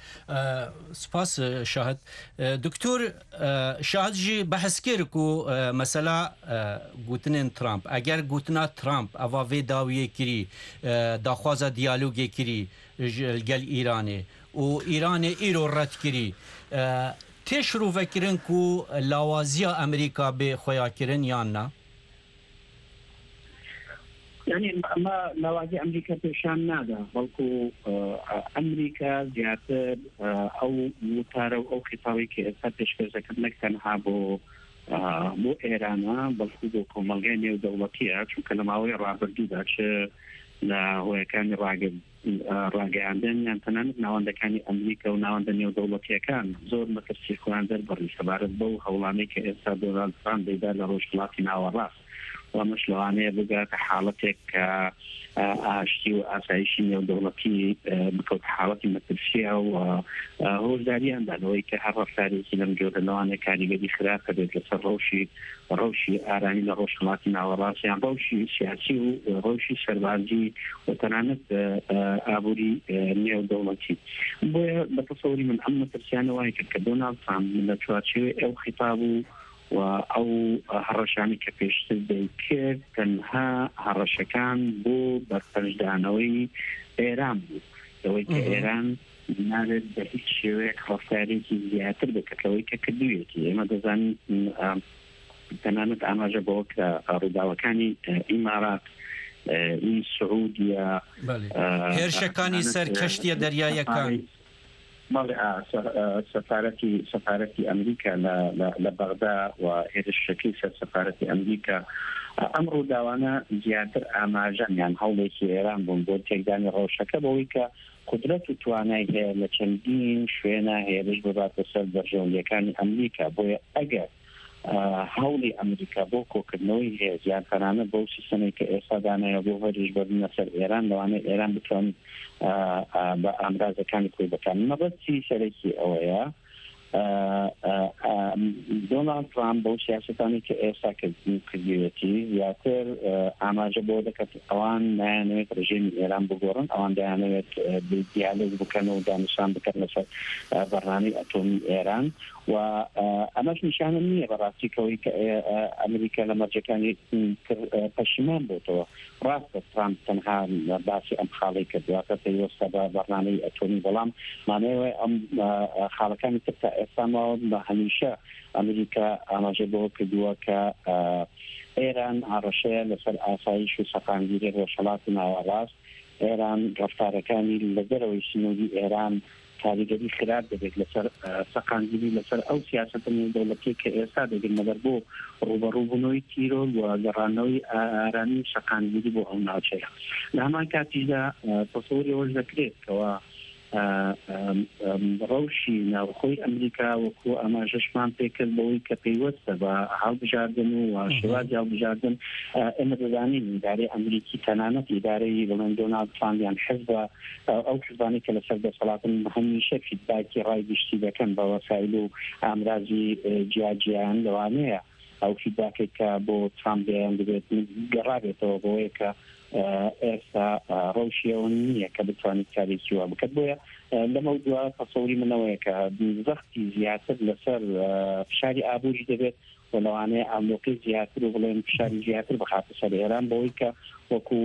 سپاس شاهد دکتۆر شادجی بحث کرد کو مثلا گوتنین ترامپ اگر گوتنا ترامپ اواوی داویه کری داخوازا دیالوگی کری گل ایرانه و ایرانه ایرو رد کری تشرو فکرن کو لاوازیا امریکا به خویا کرن یا نه يعني ما لوازم أمريكا بشان نادا بلكو أمريكا زيادة أو متارو أو خطابي كأساتش كذا تنها بو إيران بلكو بو كمالجاني ودولتية شو كلامه رابر جدا ش لا هو كان راجع عندنا يعني تنان نوانده كان أمريكا ونوانده نيو دولتية كان زور مكسر خوان در بري سبارت بو هولاني كأسات دولار فران بيدار لروش خلاصي ناو الراس ومش لەوانەیە بگاتە حاڵەتێک کە ئاشتی و ئاسایشی نێودەوڵەتی بکەوت حاڵەتی مەترسیە و هۆشداریاندانەوەی کە هەر ڕەفتارێکی لەم جۆرە لەوانەیە کاریگەری خراپە بێت لەسەر ڕەوشی ئارانی لە ڕۆژهەڵاتی ناوەڕاستیان ڕەوشی سیاسی و ڕەوشی سەربازی و تەنانەت ئابووری نێودەوڵەتی. بۆیە بە تەسەوری من ئەم مەترسیانە وای کرد کە دۆناڵد ترامپ لە چوارچێوەی ئەو خیتاب و ئەو هەڕەشانی کە پێشتر دەیکرد تەنها هەڕەشەکان بۆ بەرپەرشدانەوەی ئێران بوو، ئەوەی کە ئێران نابێت بە هیچ شێوەیەک ڕەفتارێکی زیاتر بکەتەوەی کە کردوویەتی. ئێمە دەزانین تەنانەت ئاماژە بەوە کە ڕووداوەکانی ئیمارات این سعودیە هێرشەکانی سەر کەشتیە دەریایەکان سفارەتی ئەمریکا لە بەغدا و هێرشەکەی سەر سفارەتی ئەمریکا ئەم ڕووداوانە زیاتر ئاماژەمیان هەوڵێکی ئێران بوون بۆ تێکدانی ڕەوشەکە بەوەی کە قدرەت و توانای هەیە لە چەندین شوێنە هێرش بباتە سەر بەرژەوندەکانی ئەمریکا. بۆیە ئەگەر هەوڵی ئەمریکا بۆ کۆکردنەوەی هەیە زیاترانە بەو سیستەمەی کە ئێستا دانایە بۆ هەریش بەبنە سەر ئێران لەوانەیە ئێران بتوانێت بە ئامرازەکانی خۆی بکەن. مەبەستی سەرەکی ئەوەیە دۆناڵد ترامپ بەو سیاسەتانی کە ئێستا کردوێتی زیاتر ئاماژە بۆ دەکەت ئەوان نایانەوێت ڕژێمی ئێران بگۆڕن، ئەوان دەیانەوێت دیالۆگ بکەن و دانیشتان بکەن لەسەر بەڕنامەی ئەتۆمی ئێران و ئەمەش نیشانە نییە بەڕاستیکەوەی کە ئەمریکا لە مەرجەکانی پەشیمان بۆتەوە. ڕاستە ترامپ تەنها باسی ئەم خاڵی کردواتە پێوەستە بە بەڕنامەی ئەتۆمی، بەڵام مانەوەی ئەم خاڵەکانی تر تا ئێستامەوە بە هەمیشە ئەمریکا ئاماژە بۆ کردووە کە ئێران هەڕەشەیە لەسەر ئاسایش و سەقامگیری ڕۆژهەڵاتی ناوەڕاست. ئێران ڕەفتارەکانی لە دەرەوەی سنووری ئێران کاریگەری خراپ دەبێت لەسەر سەقامگیری لەسەر ئەو سیاسەتە نێودەوڵەتی کە ئێستا دەگرن مەبەر بۆ ڕوبەڕووبوونەوەی تیرۆل و گەڕانەوەی ئارانی سەقامگیری بۆ ئەو ناوچەیە. لە هەمان کاتیشدا تەسەووری ئەوەش دەکرێت کەەوە ڕەوشی ناوخۆی ئەمریکا وەکو ئاماژەشمان پێکرد بەوەی کە پێیوەستە بە هەڵبژاردن و شێوازی هەڵبژاردن. ئێمە دەزانین ئیدارەی ئەمریکی تەنانەت ئیدارەی بڵێن دۆناڵد ترامپ یان حزبە ئەو حزبانی کە لەسەر دەسەڵاتن هەمیشە فیدباکی ڕای گشتی دەکەن بە وەسایل و ئامرازی جیاجیان لەوانەیە ئەو فیدباکێک کە بۆ ترامپ دەیان دەبێت گەڕابێتەوە بۆیە کە ئێستا ڕەوشیەوە نییە کە بتوانێت کارێکی وا بکات. بۆیە لەمە دووە تەسەوری منەوەیە کە زەختی زیاتر لەسەر فشاری ئابووری دەبێت و لەوانەیە ئامۆقی زیاتر و بڵێن فشاری زیاتر بخاتە سەر ئێران بەوەی کە وەکو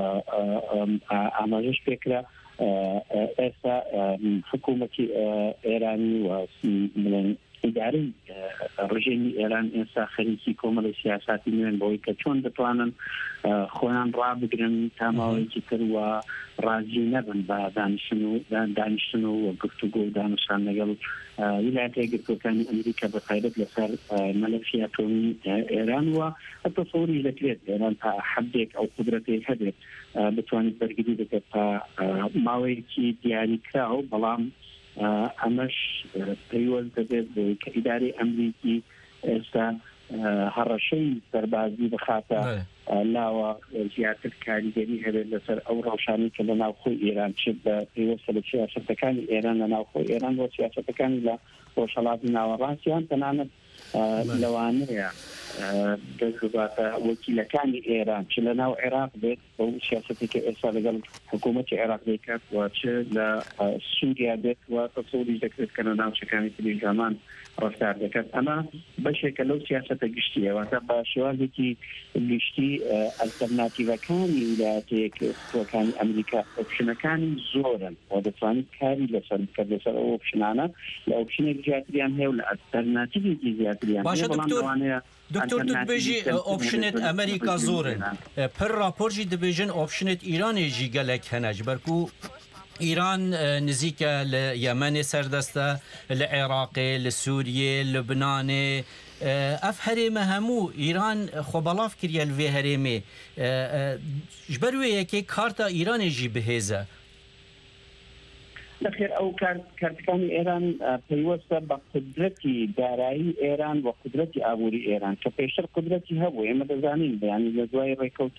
ئاماژەش پێکرا ئێستا حکوومەتی ئێرانی و بڵێن ئیدارەی ڕژێمی ئێران ئێستا خەریکی کۆمەڵی سیاساتی نوێن بەوەی کە چۆن دەتوانن خۆیان ڕابگرن تاماوەیەکی تر و ڕازی نەبن بە دانیشتن و گفتوگۆ و دانیشتان لەگەڵ ویلایەتە یەکگرتووەکانی ئەمریکا بەتایبەت لەسەر مەلەفی ئەتۆمی ئێران وە تەسەووری دەکرێت ئێران تا حەدێک ئەو قودرەتێک هەبێت بتوانێت بەرگری بکات تا ماوەیەکی دیاریکراوە، بەڵام ئەمەش پەیوەست دەبێت بۆی کە ئیدارەی ئەمریکی ئێستا هەڕەشەی سەربازی بخاتە لاوە زیاتر کاریگەری هەبێت لەسەر ئەو ڕەوشانی کە لە ناوخۆی ئێران چ بە پێوەستە لە سیاسەتەکانی ئێران لە ناوخۆی ئێران بۆ سیاسەتەکانی لە ڕۆژهەڵاتی ناوەڕاستیان تەنانەت لەوانەیە دەستباتە وەکیلەکانی ئێران چ لە ناو عێراق بێت بەو سیاسەتی کە ئێستا لەگەڵ حکوومەتی عێراق دەیکات و چ لە سووریا بێت و تەسەووری دەکرێت کە لە ناوچەکانی تری ژامان ڕەفتار دەکات. ئەمە بەشێکە لەو سیاسەتە گشتیە واتە بە شێوازێکی گشتی ئەلتەرناتیڤەکانی ویلایەتە یەکگرتووەکانی ئەمریکا ئۆپشنەکانی زۆرن و دەتوانێت کاری لەسەر بکات لەسەر ئەو ئۆپشنانە لە ئۆپشنێک زیاتریان هەیە و لە ئەلتەرناتیڤێکی زیاتریان هەیە. بەڵام لەوانەیە دکتۆر دەبێژی ئۆپشنێت ئەمریکا زۆرن پر راپۆرژی دەبێژن ئۆپشنێت ئیرانێژی گەلێک هەنەج بەرکو ئیران نزیکە لە یەمەنێ سەردەستە، لە عێراقێ، لە سووریێ، لوبنانێ، ئەف هەرێمە هەموو ئیران خۆ بەڵاف کردە لێ هەرێمێ ji ber wê yekê karta Îranê jî bihêze. بەخێر ئەو کارتەکانی ئێران پەیوەستە بە قدرەتی دارایی ئێران و قدرەتی ئابووری ئێران کە پێشتر قدرەتی هەبوو ئێمە دەزانین بەیانی لە دوای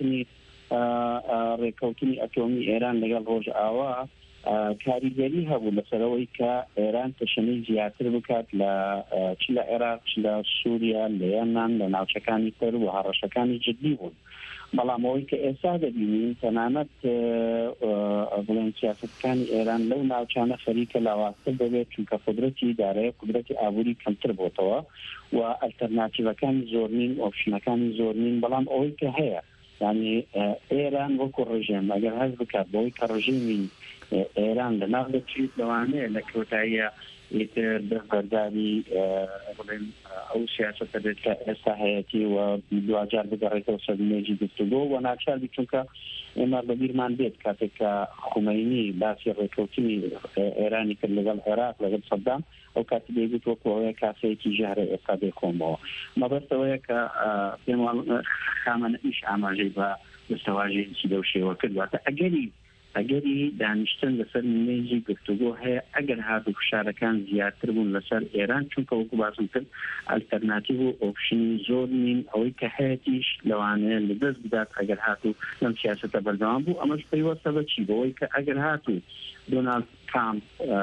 ڕێکەوتنی ئەتۆمی ئێران لەگەڵ ڕۆژ ئاوا کاریگەری هەبوو لەسەرەوەی کە ئێران تەشەنەی زیاتر بکات چ لە عێراق چ لە سووریا لە یەمەن لە ناوچەکانی تر و هەڕەشەکانی جدی بوون. بەڵام ئەوەی کە ئێستا دەبینین تەنانەت بڵێن سیاسەتەکانی ئێران لەو ناوچانە خەریکە لاوازتر دەبێت چونکە قدرەتی دارایی قدرەتی ئابووری کەمتر بۆتەوە و ئەلتەرناتیڤەکانی زۆر نین ئۆپشنەکانی زۆر نین بەڵام ئەوەی کە هەیە یعنی ئێران وەکو ڕژێم ئەگەر هەست بکات بەوەی کە ڕژێمی ئێران لەناو دەچێت لەوانەیە لە کەوتاییە ئیتر بەرداری بڵێن ئەو سیاسەتە بێت کە ئێستا هەیەتی و دوجار بگەڕێتەوە سەردمێژی گفتوگۆ و ناچاری چونکە ئێمە بەبیرمان بێت کاتێک کە خومەینی باسی ڕێکەوتنی ئێرانی کرد لەگەڵ عێراق لەگەڵ سەدام ئەو کاتی دەیگوت وەکەوەیە کاسەیەکی ژەهرە ئێستا دێکۆمەوە مەبەستەوەیە کە پێم خامەنەئیش ئاماژەی بە دەستەواژێکی لەو شێوە کردواتە ئەگەری دانیشتن لەسەر نمێژی گفتوگۆ هەیە ئەگەر هاتو فشارەکان زیاتر بوون لەسەر ئێران چونکە وەکو باسم کرد ئەلتەرناتیڤ و ئۆپشنی زۆر نین ئەوەی کە هەیەتیش لەوانەیە لەدەست بدات ئەگەر هاتو لەم سیاسەتە بەردەوام بوو ئەمەش پەیوەستە بە چی بەوەی کە ئەگەر هاتو دۆنالد ترامپ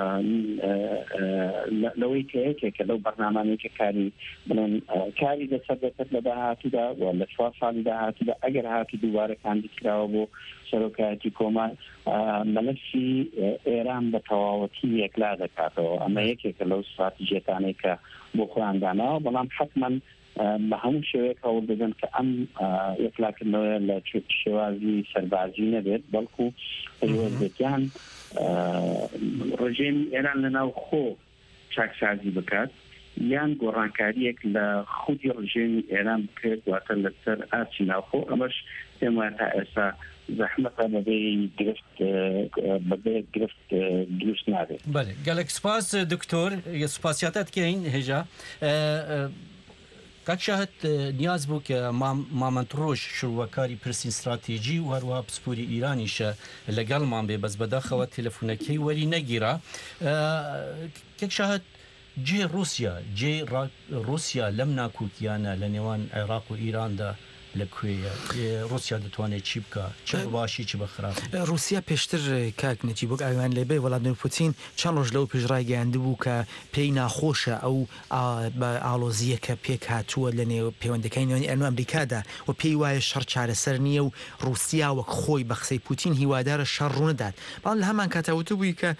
لەوەی کە یەکێکە لەو بەرنامانەیەکە کاری لەسەر دەکەت لە داهاتوودا و لە 4 ساڵی داهاتوودا ئەگەر هاتو دووبارە کاندیدکراوە بۆ سەرۆکایەتی کۆمار مەلەفی ئێران بە تەواوەتی یەکلا دەکاتەوە ئەمە یەکێکە لەو استراتیژیەکانەی کە بۆ خۆیان داناوە بەڵام حتمەن بە هەموو شێوەیەک هەوڵ دەدەن کە ئەم یەکلاکردنەوە لە شێوازی سەربازی نەبێت بەڵکو پەیوەستیان ڕژێمی ئێران لەناو خۆ چاکسازی بکات یان گۆڕانکاریەک لە خودی ڕژێمی ئێران بکرێت واتە لەسەر ئاچی ناوخۆ ئەمەش پێم وایە تا ئێستا زەحمەتە بەبێ گرفت دروست نابێت. بەڵێ گەلێک سپاس دکتۆر سوپاسیاتت کەین هێژا کاک شاهد نیاز بوو کە مامەندڕۆژ شروعەکاری پرسین استراتیژی و هەروەها پسپوری ئیرانیشە لەگەڵمان بێ بەس بەداخەوە تەلەفۆنەکەی وەری نەگیرا کاک شاهد جێ رووسیا لەم ناکوکیانە لە نێوان عێراق و ئیراندا لەکوێیە رووسیا دەتوانێت چی بکە چ باشی چ بەخراپ رووسیا پێشتر کاکنەتی بۆ ئاوان لێبێ وڵاتانی پوتین چەند ڕۆژ لەو پێشڕای گەیاندە بوو کە پێی ناخۆشە ئەو ئاڵۆزیە کە پێک هاتووە لە نێو پەیوەندەکانی نێوانی ئەرن و ئەمریکادا و پێی وایە شەڕ چارەسەر نییە و رووسیا وەک خۆی بە قسەی پوتین هیوادارە شەڕ ڕوونەدات بەڵام لە هەمان کاتەوتو بووی کە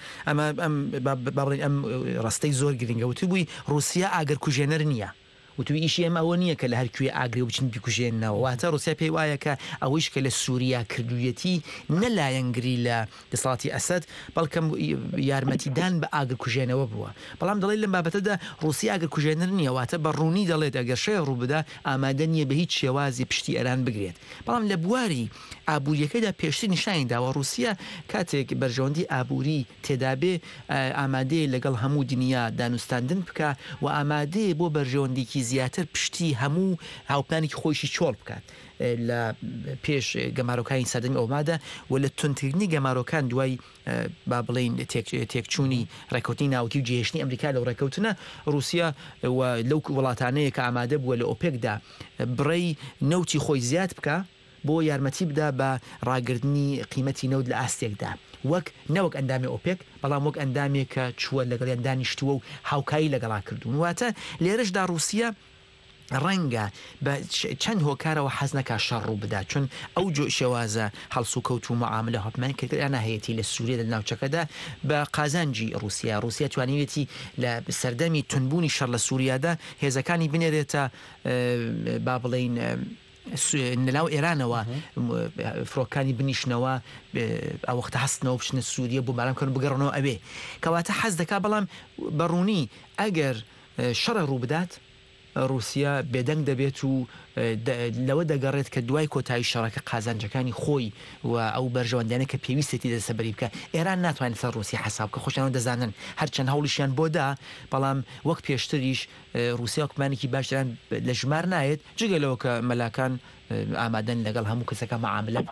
ئەم ڕستەی زۆر گرنگەوتو بووی رووسیا ئاگرکوژێنەر نییە و توی ئیشی ئەمە ئەوە نییە کە لە هەرکوێ ئاگری و بچین بیکوژێنەوە واتە رووسیا پێی وایە کە ئەوەیش کە لە سووریا کردوویەتی نەلایەنگری لە دەسەڵاتی ئەسەد بەڵکەم یارمەتیدان بە ئاگرکوژێنەوە بووە بەڵام دەڵێت لەم بابەتەدا رووسیا ئاگرکوژێنەر نییە واتە بە ڕوونی دەڵێت ئەگەر شەیە ڕوو بدا ئامادە نییە بە هیچ شێوازی پشتی ئێران بگرێت بەڵام لە بواری ئابووریەکەدا پێشتر نیشانی داوە رووسیا کاتێک بەرژەوەندی ئابووری تێدابێ ئامادەیە لەگەڵ هەموو دنیا دانوستاندن بکە و ئامادەیە بۆ بەرژەوەندێکی زیاتر پشتی هەموو هاوپلانێکی خۆشی چۆڵ بکات لە پێش گەمارۆکانی سەردەمی ئەومادا و لە تونترینی گەمارۆکان دوای با بڵین تێکچوونی ڕێکەوتنی ناوکی و جێهێشتنی ئەمریکا لەو ڕێکەوتنە رووسیا لەو وڵاتانەیە کە ئامادە بووە لە ئۆپێکدا بڕێی نەوتی خۆی زیاد بکە بۆ یارمەتی بدا بە ڕاگررتنی قیمەتی نەوت لە ئاستێکدا وەک نەوەک ئەندامی ئۆپێک بەڵام وەک ئەندامێک کە چووە لەگەڵیان دانیشتووە و هاوکایی لەگەڵا کردوون واتە لێرەشدا رووسیا ڕەنگە بە چەند هۆکارەوە حەز نەکا شەڕ ڕوو بدات چون ئەو شێوازە هەڵسو کەوت و معاملە هەڵپمان کردیان هەیەی لە سووریا لە ناوچەکەدا بە قازانجی رووسیا توانیوێتی لە سەردەمی تونبوونی شەڕ لە سووریادا هێزەکانی بنێرێتە با بڵین نەلاو ئێرانەوە فڕۆکانی بنیشنەوە ئەوەختە هەستنەوە بچنە سووریە بۆ بارامکردن بگەڕنەوە ئەوێ کەواتە حەز دەکا بەڵام بەڕوونی ئەگەر شەڕە ڕوو بدات رووسیا بێدەنگ دەبێت و لەوە دەگەڕێت کە دوای کۆتایی شەڕەکە قازانجەکانی خۆی و ئەو بەرژەوەندانە کە پێویستێتی دەسەبەری بکە ئێران ناتوانێت سەر رووسیا حساب کە خۆشیانەوە دەزانن هەرچەند هەوڵیشیان بۆدا بەڵام وەک پێشتریش رووسیا وەکمانێکی باشتران لە ژمار نایێت جگەلەوە کە مەلاکان ئامادەن لەگەڵ هەموو کەسەکە معاملە بکەن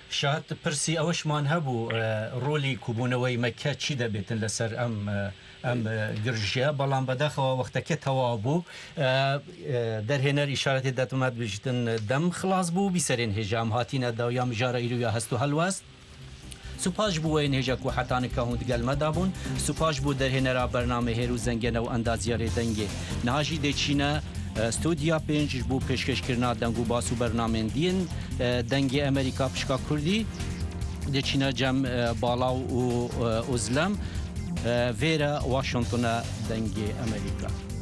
شات پرسی ئەوەشمان هەبوو ڕۆلی کوبوونەوەی مەکە چی دەبێتن لەسەر ئەم گرژە بەڵام بەداخەوە وەختەکە تەواو بوو دەرهێنەر ئیشارەتی دەتومات بژتن دەم خلاص بوو بیسەرێن هێژام هاتینە داویا مژارە ئیرویا هەست و هەلوەست سوپاش بووە هێژە و حتانەکە هوند گەلمەدا بوون سوپاش بوو دەرهێنەرا بەرنامە هێر و زەنگەنە و ئەندازیارێ دەنگێ ناژی دەچینە ستودیا پێنج بوو پێشکەشکردنا دەنگ و باس و بەرنامێن دیین دەنگی ئەمریکا پشکا کوردی دەچینە جەم باڵاو و ئوزلەم ڤێرە واشنگتنە دەنگی ئەمریکا